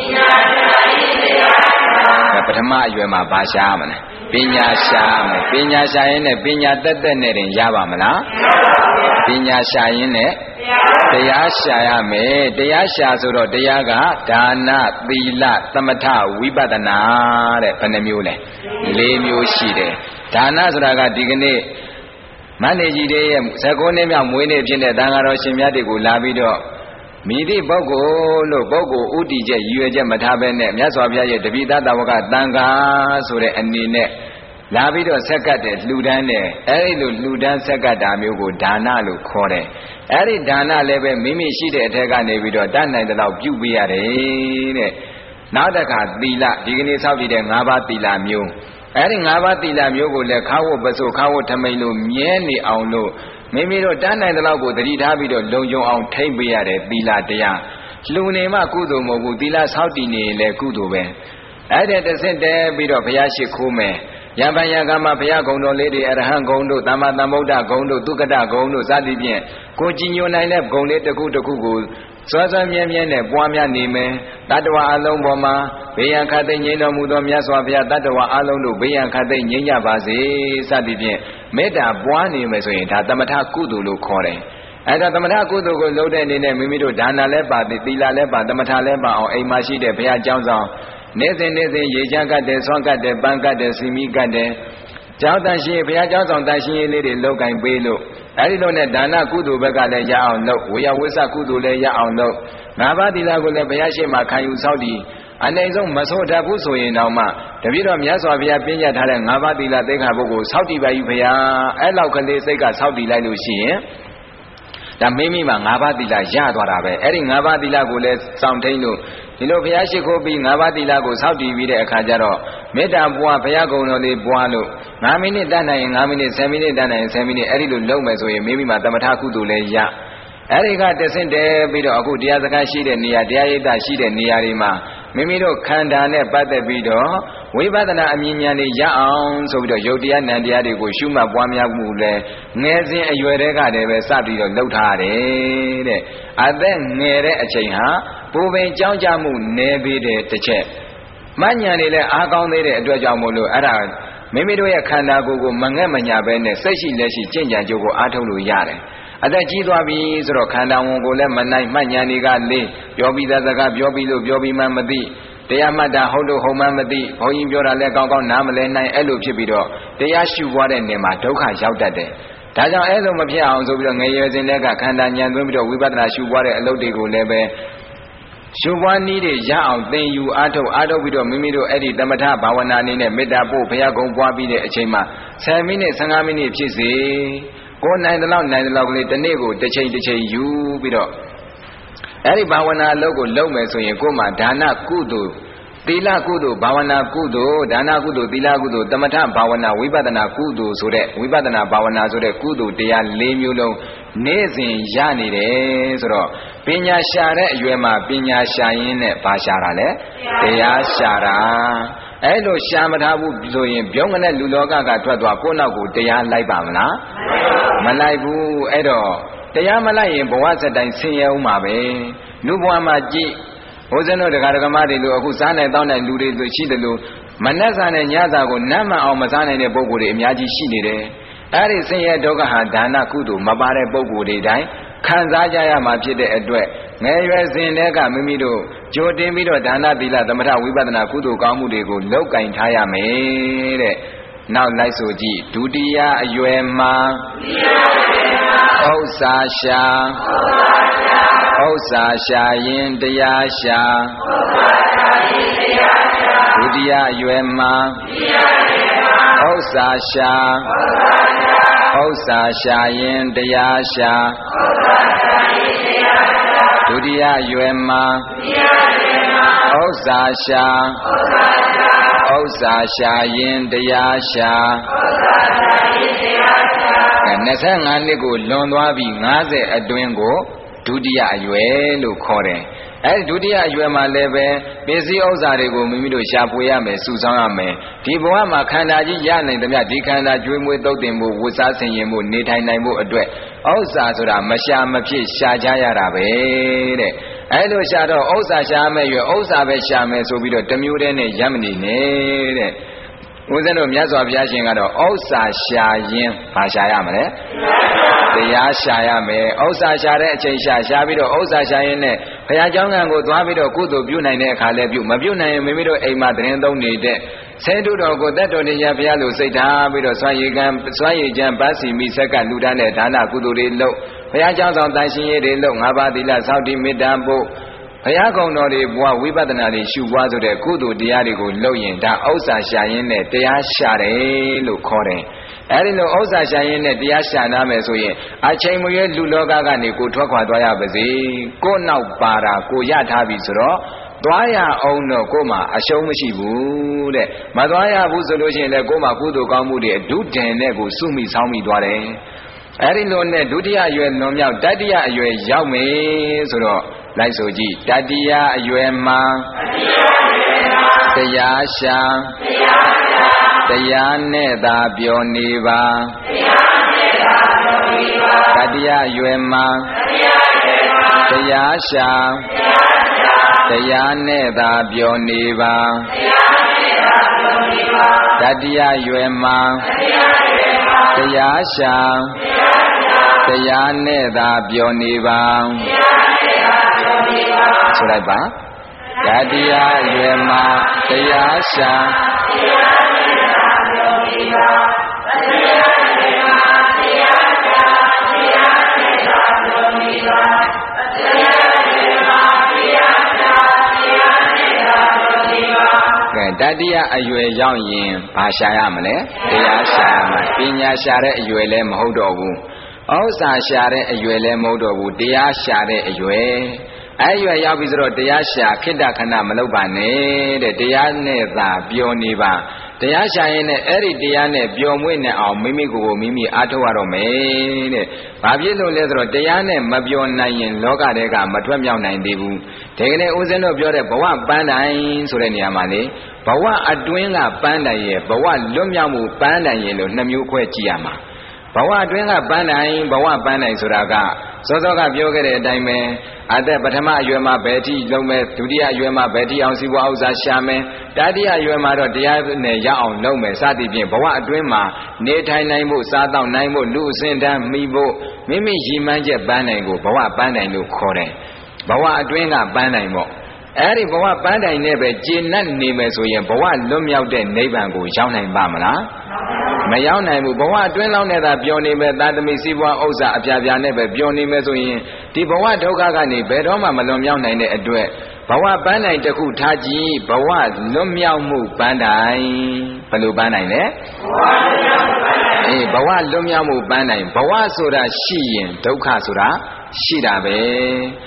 ပထမအရွယ်မှာဘာရှာမလဲပညာရှာမယ်ပညာရှာရင်နဲ့ပညာတက်တက်နဲ့တင်ရပါမလားပညာရှာရင်နဲ့တရားရှာရမယ်တရားရှာဆိုတော့တရားကဒါနသီလသမထဝိပဿနာတဲ့ဘယ်နှမျိုးလဲ၄မျိုးရှိတယ်ဒါနဆိုတာကဒီကနေ့မန္တေကြီးတဲ့ရဲ့ဇဂုံနှစ်မြောက်မွေးနေ့ဖြစ်တဲ့သံဃာတော်ရှင်မြတ်တွေကိုလာပြီးတော့မိသည့်ပုဂ္ဂိုလ်လို့ပုဂ္ဂိုလ်ဥတီချက်ရည်ရွယ်ချက်မထားဘဲနဲ့မြတ်စွာဘုရားရဲ့တပိသတဝကတန်ခါဆိုတဲ့အနေနဲ့လာပြီးတော့ဆက်ကတ်တဲ့လှူဒန်းတဲ့အဲဒီလိုလှူဒန်းဆက်ကတ်တာမျိုးကိုဒါနလို့ခေါ်တယ်အဲဒီဒါနလည်းပဲမိမိရှိတဲ့အထက်ကနေပြီးတော့တတ်နိုင်တဲ့လောက်ပြုပေးရတယ်တဲ့နောက်တစ်ခါသီလဒီကနေ့စောင့်ကြည့်တဲ့၅ပါးသီလမျိုးအဲဒီ၅ပါးသီလမျိုးကိုလည်းခါဝတ်ပစို့ခါဝတ်ထမိန်လို့မြဲနေအောင်လို့မိမိတို့တန်းနိုင်တဲ့လောက်ကိုသတိထားပြီးတော့လုံခြုံအောင်ထိမ့်ပေးရတယ်သီလတရားလှူနေမှကုသိုလ်မဟုတ်ဘူးသီလဆောက်တည်နေရင်လည်းကုသိုလ်ပဲအဲ့ဒါတစ်ဆင့်တည်းပြီးတော့ဘုရားရှိခိုးမယ်ယံပယံကမဘုရားဂုဏ်တော်လေးတွေအရဟံဂုဏ်တို့သမ္မာသမ္ဗုဒ္ဓဂုဏ်တို့သုက္ကတဂုဏ်တို့စသည်ဖြင့်ကိုကြည်ညိုနိုင်တဲ့ဂုဏ်လေးတစ်ခုတစ်ခုကိုစွာစွာမြဲမြဲနဲ့ပွားများနေမယ်တတ္တဝါအလုံးပေါ်မှာဘေးရန်ခတ်သိမ်းငြိမ်းတော်မူသောမြတ်စွာဘုရားတတ္တဝါအလုံးတို့ဘေးရန်ခတ်သိမ်းငြိမ်းကြပါစေစသည်ဖြင့်မေတ္တာပွားနေမယ်ဆိုရင်ဒါသမထကုသိုလ်လို့ခေါ်တယ်အဲဒါသမထကုသိုလ်ကိုလုပ်တဲ့အနေနဲ့မိမိတို့ဒါနလည်းပါသီလလည်းပါသမထလည်းပါအောင်အိမ်မှာရှိတဲ့ဘုရားကျောင်းဆောင်နေ့စဉ်နေ့စဉ်ရေချမ်းကတ်တယ်ဆွမ်းကတ်တယ်ပန်းကတ်တယ်စီမီကတ်တယ်ကျောင်းတန်ရှင်ဘုရားကျောင်းဆောင်တန်ရှင်ရေးလေးတွေလောက်ကင်ပေးလို့အဲဒီလိုနဲ့ဒါနကုသိုလ်ဘက်ကလည်းရအောင်လုပ်ဝေယဝိသကုသိုလ်လည်းရအောင်လုပ်ငါးပါးသီလကိုလည်းဘုရားရှိခိုးခံယူဆောက်တည်အနိုင်ဆုံးမဆိုးတတ်ဘူးဆိုရင်တော့မှတပည့်တော်မြတ်စွာဘုရားပြည့်ညတ်ထားတဲ့ငါးပါးသီလသိက္ခာပုဂ္ဂိုလ်ဆောက်တည်ပါယူဘုရားအဲ့လောက်ကလေးစိတ်ကဆောက်တည်လိုက်လို့ရှိရင်ဒါမိမိမှာငါးပါးသီလရသွားတာပဲအဲ့ဒီငါးပါးသီလကိုလည်းစောင့်ထိန်လို့ဒီလိုဘုရားရှိခိုးပြီးငါးပါးသီလကိုစောင့်တည်ပြီးတဲ့အခါကျတော့မေတ္တာပွားဘုရားကုံတော်လေးပွားလို့ငါးမိနစ်တတ်နိုင်ရင်ငါးမိနစ်ဆယ်မိနစ်တတ်နိုင်ရင်ဆယ်မိနစ်အဲ့ဒီလိုလုပ်မယ်ဆိုရင်မိမိမှာသမထကုသိုလ်လည်းရအဲ့ဒီကတဆင့်တည်းပြီးတော့အခုတရားစကားရှိတဲ့နေရာတရားရိပ်သာရှိတဲ့နေရာတွေမှာမိမိတို့ခန္ဓာနဲ့ပတ်သက်ပြီးတော့ဝိပဿနာအမြင်ဉာဏ်တွေရအောင်ဆိုပြီးတော့ယုတ်တရားနံတရားတွေကိုရှုမှတ်ပွားများမှုလဲငယ်စဉ်အရွယ်တွေကတည်းပဲစပြီးတော့လှုပ်ထားရတယ်တဲ့အသက်ငယ်တဲ့အချိန်ဟာပူပင်ကြောင်းကြမှုနည်းပြီးတဲ့တစ်ချက်မဉဏ်တွေလည်းအားကောင်းသေးတဲ့အတွက်ကြောင့်မို့လို့အဲ့ဒါမိမိတို့ရဲ့ခန္ဓာကိုယ်ကိုမငဲ့မညာပဲနဲ့စိတ်ရှိလက်ရှိကြင်ကြံကြိုးကိုအားထုတ်လို့ရတယ်အသက်ကြီးသွားပြီဆိုတော့ခန္ဓာဝန်ကိုလည်းမနိုင်မှတ်ဉာဏ်တွေကလေးပြောပြီးသားစကားပြောပြီးလို့ပြောပြီးမှမသိတရားမှတ်တာဟုတ်လို့ဟုတ်မှမသိဘုန်းကြီးပြောတာလည်းကောင်းကောင်းနားမလဲနိုင်အဲ့လိုဖြစ်ပြီးတော့တရားရှုပွားတဲ့နေမှာဒုက္ခရောက်တတ်တယ်ဒါကြောင့်အဲ့လိုမဖြစ်အောင်ဆိုပြီးတော့ငယ်ရွယ်စဉ်တည်းကခန္ဓာဉာဏ်သွင်းပြီးတော့ဝိပဿနာရှုပွားတဲ့အလုပ်တွေကိုလည်းပဲရှုပွားနည်းတွေရအောင်သင်ယူအားထုတ်အားထုတ်ပြီးတော့မိမိတို့အဲ့ဒီသမထဘာဝနာအနေနဲ့မေတ္တာပို့ဘုရားကုံပွားပြီးတဲ့အချိန်မှာဆယ်မိနစ်ဆယ်ငါးမိနစ်ဖြစ်စေကိုယ်နိုင်တဲ့လောက်နိုင်တဲ့လောက်ကလေးတစ်နေ့ကိုတစ်ချိန်တစ်ချိန်ယူပြီးတော့အဲ့ဒီဘာဝနာအလုပ်ကိုလုပ်မယ်ဆိုရင်ကိုယ်မှာဒါနကုသိုလ်သီလကုသိုလ်ဘာဝနာကုသိုလ်ဒါနကုသိုလ်သီလကုသိုလ်သမထဘာဝနာဝိပဿနာကုသိုလ်ဆိုတဲ့ဝိပဿနာဘာဝနာဆိုတဲ့ကုသိုလ်တရား၄မျိုးလုံးနေ့စဉ်ရနေတယ်ဆိုတော့ပညာရှာတဲ့အရွယ်မှာပညာရှာရင်းနဲ့ဘာရှာတာလဲတရားရှာတာအဲ့လိုရှာမထားဘူးဆိုရင်ပြုံးကနဲ့လူလောကကထွက်သွားကိုယ့်နောက်ကိုတရားလိုက်ပါမလားမလိုက်ဘူးအဲ့တော့တရားမလိုက်ရင်ဘဝစက်တိုင်းဆင်းရဲဦးမှာပဲလူဘဝမှာကြည့်ဘုဇင်းတို့တရားဓမ္မတွေလို့အခုစားနိုင်တောင်းနိုင်လူတွေဆိုရှိတယ်လို့မနှက်စာနဲ့ညစာကိုနတ်မှန်အောင်မစားနိုင်တဲ့ပုဂ္ဂိုလ်တွေအများကြီးရှိနေတယ်အဲ့ဒီဆင်းရဲဒုက္ခဟာဒါနကုသိုလ်မပါတဲ့ပုဂ္ဂိုလ်တွေတိုင်းခံစားကြရမှာဖြစ်တဲ့အတွက်ငယ်ရွယ်စဉ်တည်းကမိမိတို့ကြိုတင်ပြီးတော့ဒါနသီလသမထဝိပဿနာကုသိုလ်ကောင်းမှုတွေကိုလောက်ကင်ထားရမယ်တဲ့နောက်လိုက်ဆိုကြည့်ဒုတိယအရွယ်မှာဥစ္စာရှာဥစ္စာရှာရင်တရားရှာဒုတိယအရွယ်မှာဥစ္စာရှာဥစ္စာရှာရင်တရားရှာဒုတိယအရွယ်မှာဥစ္စာရှာဥစ္စာရှာရင်တရားရှာနှစ်ဆယ့်ငါးနှစ်ကိုလွန်သွားပြီး၅၀အတွင်းကိုဒုတိယအရွယ်လို့ခေါ်တယ်အဲဒီဒုတိယအရွယ်မှာလည်းပဲပစ္စည်းဥစ္စာတွေကိုမိမိတို့ရှာဖွေရမယ်စုဆောင်းရမယ်ဒီဘဝမှာခန္ဓာကြီးရနိုင်သမျှဒီခန္ဓာကျွေးမွေးသုတ်တင်မှုဝတ်စားဆင်ရင်မှုနေထိုင်နိုင်မှုအတွက်ဥစ္စာဆိုတာမရှာမဖြစ်ရှာကြရတာပဲတဲ့အဲလိုရှာတော့ဥစ္စာရှာမယ်ရွယ်ဥစ္စာပဲရှာမယ်ဆိုပြီးတော့တမျိုးတည်းနဲ့ရပ်မနေနဲ့တဲ့ဦးဇင်းတို့မြတ်စွာဘုရားရှင်ကတော့ဥစ္စာရှာရင်ဘာရှာရမလဲတရားရှာရမယ်ဥစ္စာရှာတဲ့အချိန်ရှာရှာပြီးတော့ဥစ္စာရှာရင်နဲ့ဘုရားကျောင်းကံကိုသွားပြီးတော့ကုသိုလ်ပြုနိုင်တဲ့အခါလဲပြုမပြုနိုင်ရင်မိမိတို့အိမ်မှာတရင်သုံးနေတဲ့ဆဲတုတော်ကိုတတ်တော်တရားဘုရားလိုစိတ်ထားပြီးတော့စွမ်းရည်ကံစွမ်းရည်ချမ်းပတ်စီမိဆက်ကလူတန်းတဲ့ဒါနကုသိုလ်တွေလုပ်ဘုရားကျောင်းဆောင်တန်ရှင်ရေးတွေလုပ်ငါးပါးသီလစောင့်တည်မေတ္တာပို့ဘုရားကုံတော်တွေဘဝဝိပဿနာတွေရှုပွားဆိုတဲ့ကုသိုလ်တရားတွေကိုလုပ်ရင်ဒါဥစ္စာရှာရင်းနဲ့တရားရှာတယ်လို့ခေါ်တယ်အဲဒီလိုဥစ္စာရှာရင်းနဲ့တရားရှာနာမယ်ဆိုရင်အချိန်မရွေးလူလောကကနေကိုထွက်ခွာသွားရပါစေကိုနောက်ပါတာကိုရထားပြီဆိုတော့သွားရအောင်တော့ကိုမှအရှုံးမရှိဘူးတဲ့မသွားရဘူးဆိုလို့ရှိရင်လည်းကိုမှကုသိုလ်ကောင်းမှုတွေအဒုတင်နဲ့ကိုစုမိဆောင်းမိသွားတယ်အဲဒီလိုနဲ့ဒုတိယအရွယ်လွန်မြောက်တတိယအရွယ်ရောက်မယ်ဆိုတော့လိုက်ဆိုကြည့်တတိယအရွယ်မှာတရားရှာတရားနဲ့သာပြောနေပါတတိယအရွယ်မှာတရားရှာတရားနဲ့သာပြောနေပါတတိယအရွယ်မှာတရားရှာတရားနဲ့သာပြောနေပါဆိုလိုက်ပါတတိယအရွယ်မှာတရားရှာတရားနဲ့သာပြောနေပါတတိယအရွယ်မှာတရားရှာတရားနဲ့သာပြောနေပါတတိယအရွယ်မှာတရားရှာတရားနဲ့သာပြောနေပါကဲတတိယအရွယ်ရောက်ရင်ဘာရှာရမလဲတရားရှာရမှာပညာရှာတဲ့အရွယ်လည်းမဟုတ်တော့ဘူးဥစ္စာရှာတဲ့အရွယ်လည်းမဟုတ်တော့ဘူးတရားရှာတဲ့အရွယ်အဲ့ရွယ်ရောက်ပြီဆိုတော့တရားရှာခိတ္တခဏမလုပ်ပါနဲ့တဲ့တရားနဲ့သာပျော်နေပါတရားရှာရင်လည်းအဲ့ဒီတရားနဲ့ပျော်မွေ့နေအောင်မိမိကိုယ်ကိုမိမိအားထုတ်ရတော့မယ်တဲ့ဘာဖြစ်လို့လဲဆိုတော့တရားနဲ့မပျော်နိုင်ရင်လောကထဲကမထွက်မြောက်နိုင်သေးဘူးဒီကနေ့ဦးဇင်းတို့ပြောတဲ့ဘဝပန်းတိုင်ဆိုတဲ့နေရာမှာလေဘဝအတွင်းကပန်းတိုင်ရဲ့ဘဝလွတ်မြောက်မှုပန်းတိုင်ရဲ့လို့နှစ်မျိုးခွဲကြည့်ရမှာဘဝအတွင်းကပန်းတိုင်ဘဝပန်းတိုင်ဆိုတာကစောစောကပြောခဲ့တဲ့အတိုင်းပဲအသက်ပထမအရွယ်မှာဘယ်ထိလုံးမဲ့ဒုတိယအရွယ်မှာဘယ်ထိအောင်စီးပွားဥစ္စာရှာမယ်တတိယအရွယ်မှာတော့တရားနဲ့ရအောင်လုပ်မယ်စသည်ဖြင့်ဘဝအတွင်းမှာနေထိုင်နိုင်ဖို့စားသောက်နိုင်ဖို့လူအစဉ်တန်းမိဖို့မိမိရည်မှန်းချက်ပန်းတိုင်ကိုဘဝပန်းတိုင်လို့ခေါ်တယ်ဘဝအတွင်းကပန်းတိုင်ပေါ့အဲ့ဒီဘဝပန်းတိုင်နဲ့ပဲကျေနပ်နေမယ်ဆိုရင်ဘဝလွတ်မြောက်တဲ့နိဗ္ဗာန်ကိုရောက်နိုင်ပါမလားမရောက်နိုင်ဘူးဘဝအတွင်းလောက်နဲ့သာပျော်နေမယ်သာသမီစီးပွားဥစ္စာအပြာပြာနဲ့ပဲပျော်နေမယ်ဆိုရင်ဒီဘဝဒုက္ခကနေဘယ်တော့မှမလွန်မြောက်နိုင်တဲ့အတွက်ဘဝပန်းတိုင်တစ်ခုထားကြည့်ဘဝလွတ်မြောက်မှုပန်းတိုင်ဘယ်လိုပန်းတိုင်လဲအေးဘဝလွတ်မြောက်မှုပန်းတိုင်ဘဝဆိုတာရှိရင်ဒုက္ခဆိုတာရှိတာပဲ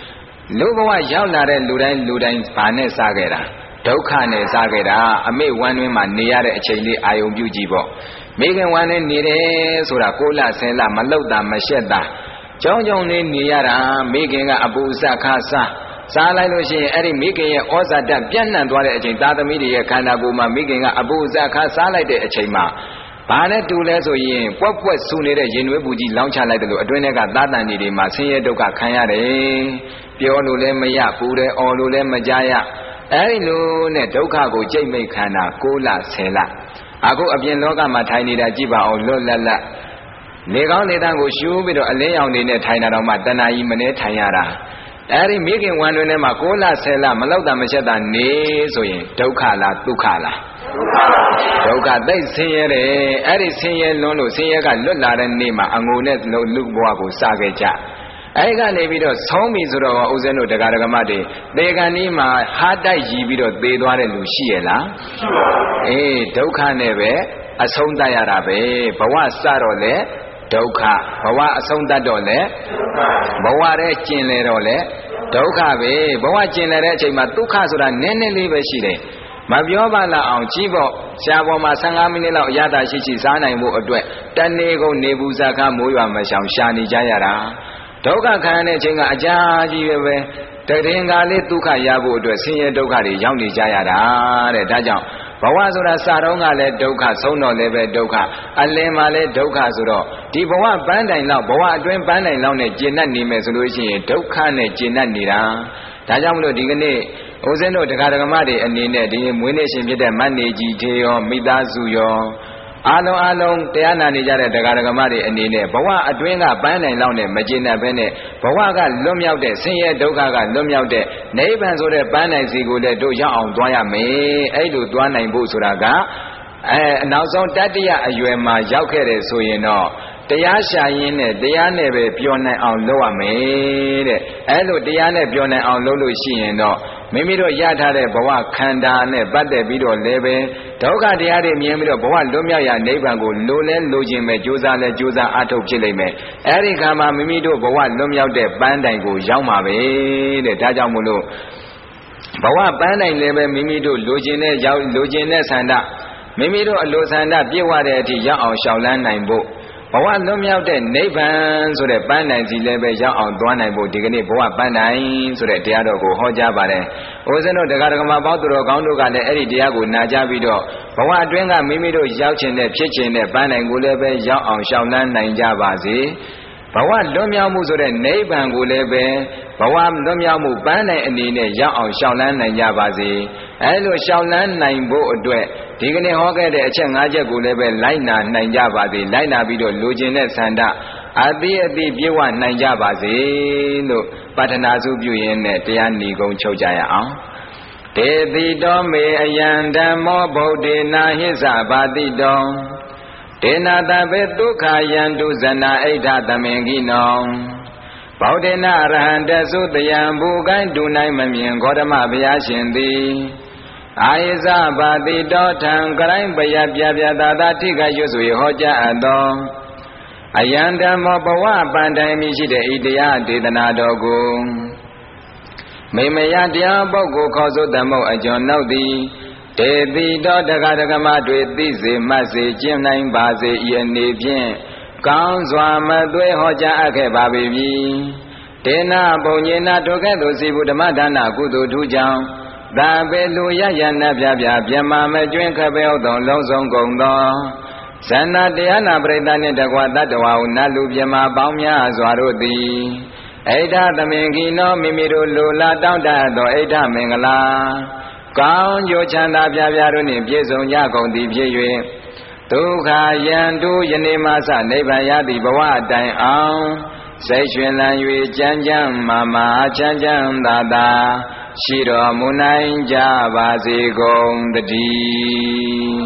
လူဘဝရောက်လာတဲ့လူတိုင်းလူတိုင်းဘာနဲ့စားခဲ့တာဒုက္ခနဲ့စားခဲ့တာအမေဝမ်းတွင်းမှာနေရတဲ့အချိန်လေးအာယုံပြုကြည့်ပေါ့မိခင်ဝမ်းနဲ့နေတယ်ဆိုတာကိုလဆယ်လမလှုပ်တာမရှက်တာကြောင်းကြောင်းလေးနေရတာမိခင်ကအပူစခါစားစားလိုက်လို့ရှိရင်အဲ့ဒီမိခင်ရဲ့ဩဇာတပြန့်နှံ့သွားတဲ့အချိန်သားသမီးတွေရဲ့ခန္ဓာကိုယ်မှာမိခင်ကအပူစခါစားလိုက်တဲ့အချိန်မှာဘာနဲ့တူလဲဆိုရင်ပွက်ပွက်ဆူနေတဲ့ရင်နွေးပူကြီးလောင်းချလိုက်တယ်လို့အတွင်းထဲကသားတန်တွေမှာဆင်းရဲဒုက္ခခံရတယ်ပြောလို့လည်းမရပူတယ်အော်လို့လည်းမကြားရအဲ့ဒီလိုနဲ့ဒုက္ခကိုကြိတ်မိတ်ခန္ဓာကိုးလဆယ်လအခုအပြင်လောကမှာထိုင်နေတာကြည့်ပါအောင်လွတ်လပ်လပ်နေကောင်းနေတန်းကိုရှူပြီးတော့အလင်းရောင်နေနဲ့ထိုင်တာတော့မှတဏှာကြီးမနေထိုင်ရတာအဲ့ဒီမိခင်ဝမ်းတွင်ထဲမှာကိုးလဆယ်လမလောက်တာမချက်တာနေဆိုရင်ဒုက္ခလားဒုက္ခလားဒုက္ခသိဆင်းရဲတယ်အဲ့ဒီဆင်းရဲလွန်းလို့ဆင်းရဲကလွတ်လာတဲ့နေ့မှာအငိုနဲ့လူဘဝကိုစခဲ့ကြအဲ့ကနေပြီးတော့ဆုံးပြီဆိုတော့ဥစဉ်တို့တရားဓမ္မတွေသေကံဒီမှာဟာတိုက်ရည်ပြီးတော့သေသွားတဲ့လူရှိရလားရှိပါဘူးအေးဒုက္ခနဲ့ပဲအဆုံးတတ်ရတာပဲဘဝစတော့လေဒုက္ခဘဝအဆုံးတတ်တော့လေဘဝရဲ့ကျင်လေတော့လေဒုက္ခပဲဘဝကျင်လေတဲ့အချိန်မှာဒုက္ခဆိုတာနည်းနည်းလေးပဲရှိတယ်မပြောပါလားအောင်ကြည့်ပေါ့ရှားပေါ်မှာဆယ်၅မိနစ်လောက်အရသာရှိရှိစားနိုင်ဖို့အတွက်တနေ့ကုန်နေဘူးဇာခမိုးရွာမရှောင်ရှာနေကြရတာဒုက္ခခံရတဲ့အချိန်ကအကြာကြီးပဲပဲတရင်ကလေးဒုက္ခရဖို့အတွက်ဆင်းရဲဒုက္ခတွေရောက်နေကြရတာတဲ့ဒါကြောင့်ဘဝဆိုတာစတော့ကလည်းဒုက္ခဆုံးတော့လည်းပဲဒုက္ခအလင်းမှာလည်းဒုက္ခဆိုတော့ဒီဘဝပန်းတိုင်လောက်ဘဝအတွင်းပန်းတိုင်လောက်နဲ့ကျင့်တတ်နေမယ်ဆိုလို့ရှိရင်ဒုက္ခနဲ့ကျင့်တတ်နေတာဒါကြောင့်မလို့ဒီကနေ့ဦးဇင်းတို့တရားဓမ္မတွေအနေနဲ့ဒီမွေးနေ့ရှင်ဖြစ်တဲ့မတ်နေကြီးထေရောမိသားစုရောအားလုံးအားလုံးတရားနာနေကြတဲ့တရားဓမ္မတွေအနေနဲ့ဘဝအတွင်းကပန်းတိုင်လောက်နဲ့မကျင့်တတ်ဘဲနဲ့ဘဝကလွတ်မြောက်တဲ့ဆင်းရဲဒုက္ခကလွတ်မြောက်တဲ့နိဗ္ဗာန်ဆိုတဲ့ပန်းတိုင်စီကိုလည်းတို့ရောက်အောင်သွားရမယ်အဲ့လိုသွားနိုင်ဖို့ဆိုတာကအဲအနောက်ဆုံးတတိယအရွယ်မှာရောက်ခဲ့တယ်ဆိုရင်တော့တရားရှာရင်းနဲ့တရားနဲ့ပဲပြောနိုင်အောင်လုပ်ရမယ်တဲ့အဲ့လိုတရားနဲ့ပြောနိုင်အောင်လုပ်လို့ရှိရင်တော့မိမိတို့ရထားတဲ့ဘဝခန္ဓာနဲ့ပတ်သက်ပြီးတော့လည်းပဲဒုက္ခတရားတွေမြင်ပြီးတော့ဘဝလွတ်မြောက်ရာနိဗ္ဗာန်ကိုလိုလဲလိုချင်ပဲကြိုးစားလဲကြိုးစားအထုတ်ဖြစ်လိမ့်မယ်အဲ့ဒီခါမှာမိမိတို့ဘဝလွတ်မြောက်တဲ့ပန်းတိုင်ကိုရောက်မှာပဲတဲ့ဒါကြောင့်မို့လို့ဘဝပန်းတိုင်လည်းပဲမိမိတို့လိုချင်တဲ့ရောက်လိုချင်တဲ့ဆန္ဒမိမိတို့အလိုဆန္ဒပြည့်ဝတဲ့အထိရောက်အောင်ရှောင်လန်းနိုင်ဖို့ဘဝလွတ်မြောက်တဲ့နိဗ္ဗာန်ဆိုတဲ့ပန်းတိုင်စီလည်းပဲရောက်အောင်သွားနိုင်ဖို့ဒီကနေ့ဘဝပန်းတိုင်ဆိုတဲ့တရားတော်ကိုဟောကြားပါတယ်။ဦးဇင်းတို့တရားဓမ္မပေါင်းသူတော်ကောင်းတို့ကလည်းအဲ့ဒီတရားကိုနာကြားပြီးတော့ဘဝအတွင်းကမိမိတို့ရောက်ချင်တဲ့ဖြစ်ချင်တဲ့ပန်းတိုင်ကိုလည်းပဲရောက်အောင်ရှောင်လန်းနိုင်ကြပါစေ။ဘဝလွတ်မြောက်မှုဆိုတဲ့နိဗ္ဗာန်ကိုလည်းပဲဘဝလွတ်မြောက်မှုပန်းတိုင်အနေနဲ့ရောက်အောင်ရှောင်လန်းနိုင်ကြပါစေ။အဲလိုရှောင်လန်းနိုင်ဖို့အတွက်ဒီကနေ့ဟောခဲ့တဲ့အချက်၅ချက်ကိုလည်းပဲလိုက်နာနိုင်ကြပါစေလိုက်နာပြီးတော့လိုချင်တဲ့ဆန္ဒအတိအတိပြည့်ဝနိုင်ကြပါစေလို့ပတ္ထနာစုပြုရင်းနဲ့တရားဏီကုံချုပ်ကြရအောင်တေတိတောမေအယံဓမ္မောဗုဒ္ဓေနာဟိသဘာတိတောဒေနာတဘေဒုက္ခယံတုဇနာဣဋ္ဌသမင်ကိနောဗုဒ္ဓေနာရဟံတသုတယံဘူကိုင်းတူနိုင်မမြင်ဂေါတမဘုရားရှင်သည်အာယဇဘာတိတောထံကရိုင်းပယပြပြသာသာထိခိုက်ရွတ်ဆိုဟောကြားအပ်သောအယံဓမ္မောဘဝပန္တိုင်မိရှိတဲ့ဤတရားဒေသနာတော်ကိုမေမယတရားပုဂ္ဂိုလ်ခေါ်ဆိုသမုတ်အကျွန်ုပ်သည်တေတိတောတက္ကဒကမတွေသိစေမှတ်စေကျင့်နိုင်ပါစေဤအနေဖြင့်ကောင်းစွာမသွေးဟောကြားအပ်ခဲ့ပါပေပြီဒေနာပုံညေနာဒုက္ခသို့စီဘူးဓမ္မဒါနကုသိုလ်ထူးကြောင့်သာပေလူရရဏပြပြပြမမကျွင်းခပဲဟုတ်သောလုံးစုံကုန်သောဇဏတရားနာပရိသတ်နှင့်တကွတတ္တဝါဟုနတ်လူပြမပေါင်းများစွာတို့သည်ဣဋ္ဌသမင်ကိနောမိမိတို့လူလာတောင်းတသောဣဋ္ဌမင်္ဂလာကောင်းကျိုးချမ်းသာပြပြတို့နှင့်ပြည့်စုံကြကုန်သည်ဖြစ်၍ဒုက္ခယံတုယနေ့မှစနိဗ္ဗာန်ရသည့်ဘဝတိုင်အောင်စိတ်ရွှင်လန်း၍ကြမ်းကြမ်းမာမာချမ်းချမ်းသာသာရှိတော်မူနိုင်ကြပါစေကုန်တည်း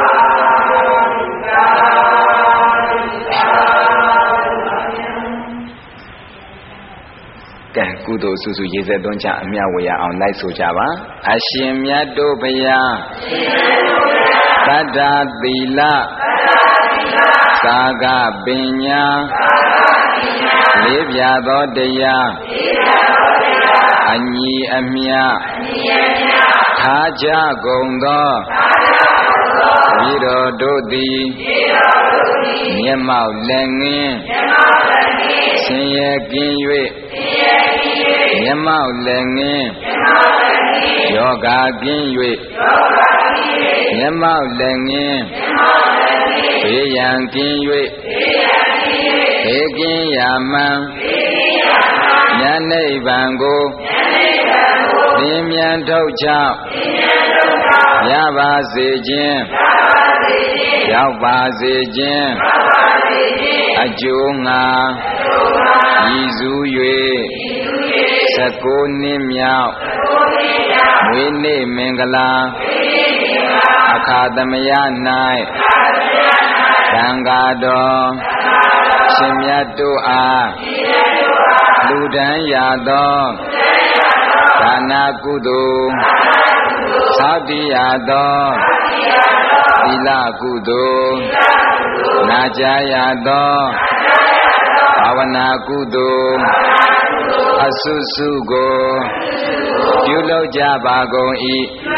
ကဲကုသိုလ်စုစုရေစက်သွန်းချအမြဝေရအောင်လိုက်ဆိုကြပါအရှင်မြတ်တို့ဘုရားသတ္တသီလသာဂပညာလေးပြသောတရားအညီအမြထားကြကုန်သောဤတော်တို့သည်မျက်မှောက်လက်ငင်းဆင်းရဲကင်း၍မျက်မှောက်လက်ငင်းယောဂကင်း၍မျက်မှောက်လက်ငင်းဘေးရန်ကင်း၍ဘေးကင်းရာမှန်ဉာဏ်နိဗ္ဗာန်ကိုသင်မြန်ထုတ်ချရပါစေခြင်းရောက်ပါစေခြင်းအကျိုးငါရည်စူး၍စကိုးနှစ်မြောက်ဝိနည်းမင်္ဂလာအခါသမယ၌သံဃာတော်ရှင်မြတ်တို့အားလူဒန်းရသောဒါနကုသိုလ်သောတိရသောသီလကုသိုလ်နာကြားရသောဘာဝနာကုသိုလ်အဆုစုကိုပြုလုပ်ကြပါကုန်၏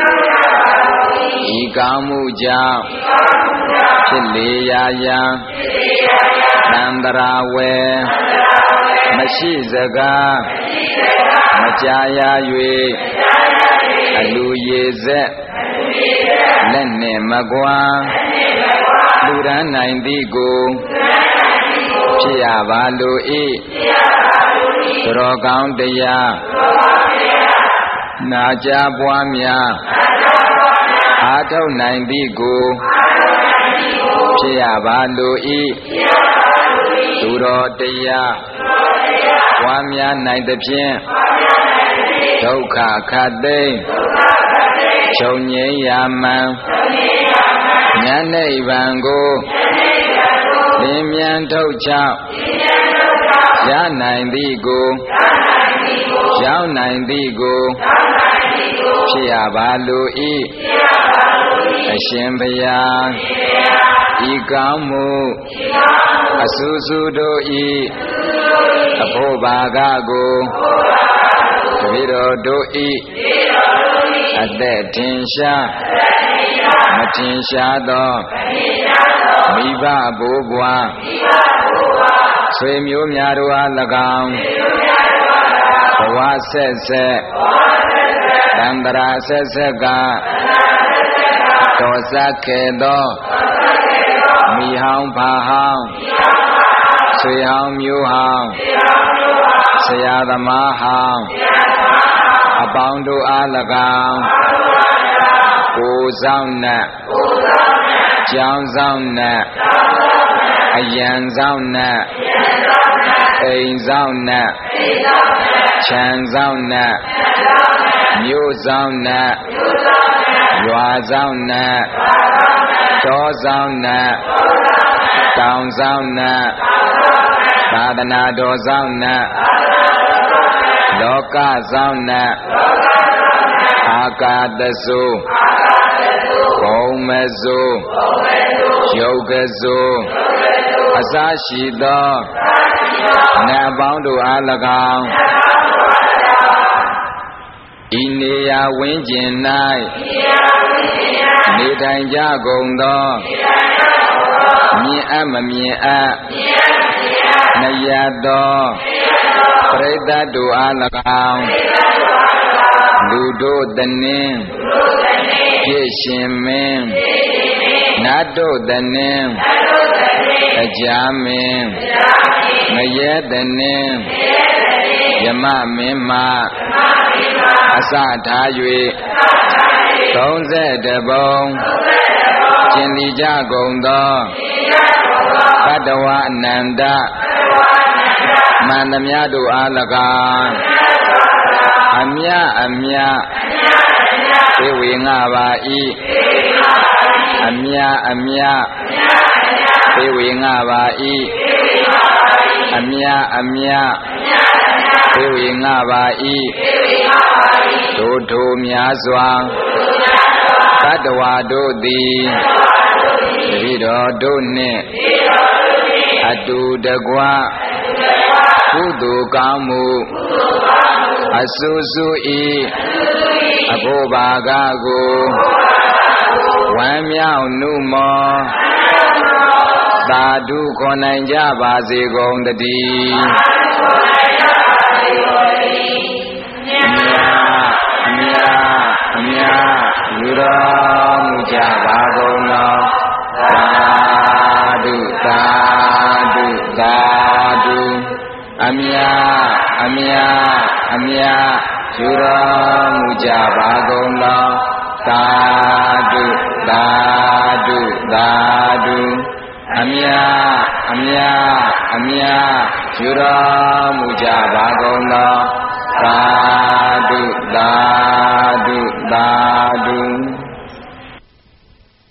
ဤကောင်းမှုကြောင့်ဖြစ်လေရာယံသံတရာဝေမရှိစကားမကြားရ၍အလူရေဆက်လက်နှင့်မကွာလူရန်နိုင်သည်ကိုဖြစ်ရပါလို၏သူတော်ကောင်းတရားနာကြားပွားများအားထုတ်နိုင်သည်ကိုဖြစ်ရပါလို၏သူတော်တရားပွားများနိုင်သဖြင့်ဒုက္ခခတ်သိမ်းချုပ်ငြိမ်းရာမှန်ဉာဏ်နိဗ္ဗာန်ကိုသင်မြန်ထုတ်ချရနိုင်သည်ကိုရောက်နိုင်သည်ကိုဖြစ်ရပါလို၏အရှင်ဘုရားဤကောင်းမှုအဆူဆူတို့ဤအဖို့ဘာကကိုတပည့်တော်တို့ဤအသက်ထင်ရှားမထင်ရှားသောမိဘဘိုးဘွားဆွေမျိုးများတို့အား၎င်းဘဝဆက်ဆက်သံတရာဆက်ဆက်ကတော်စက်ခဲ့သောမိဟောင်းဖာဟောင်းဆွေဟောင်းမျိုးဟောင်းဆရာသမားဟောင်းအပေါင်းတို့အား၎င်းကိုယ်ဆောင်နဲ့ကျောင်းဆောင်နဲ့အယံဆောင်နဲ့အိမ်ဆောင်နဲ့ခြံဆောင်နဲ့မြို့ဆောင်နဲ့ရွာဆောင်နဲ့တောဆောင်နဲ့တောင်ဆောင်နဲ့သာသနာတော်ဆောင်နဲ့လောကဆောင်နဲ့အာကာသစုဘုံမစုယုတ်ကစုအစရှိသောနတ်ပေါင်းတို့အား၎င်းဤနေရာဝင်းကျင်၌နေထိုင်ကြကုန်သောမြင်အပ်မမြင်အပ်နယသောပရိသတ်တို့အား၎င်းလူတို့တနင်းပြည့်ရှင်မင်းနတ်တို့တနင်းအကြာမင်းငရဲတနင်းယမမင်းမအစထား၍သုံးဆယ်တပုံကျင်လီကြကုန်သောဘဒဝအနန္တမန္တမြတ်တို့အား၎င်းအမြအမြသေဝေငါပါ၏အမြအမြသေဝေငါပါ၏အမြအမြသေဝေငါပါ၏တို့ထိုများစွာတတ္တဝါတို့သည်တပည့်တော်တို့နှင့်အတူတကွကုသိုလ်ကောင်းမှုအဆုစုဤအဘိုဘာကကိုဝမ်းမြောက်နှုမောသာဓုခေါ်နိုင်ကြပါစေကုန်တည်းအမြအမြယူတော်မူကြပါကုန်သောသာဓုသာဓုသာဓုအမြအမြအမြယူတော်မူကြပါကုန်သောသာဓုသာဓုသာဓုအမြအမြအမြယူတော်မူကြပါကုန်သောသာဓုသာဓုသာဓု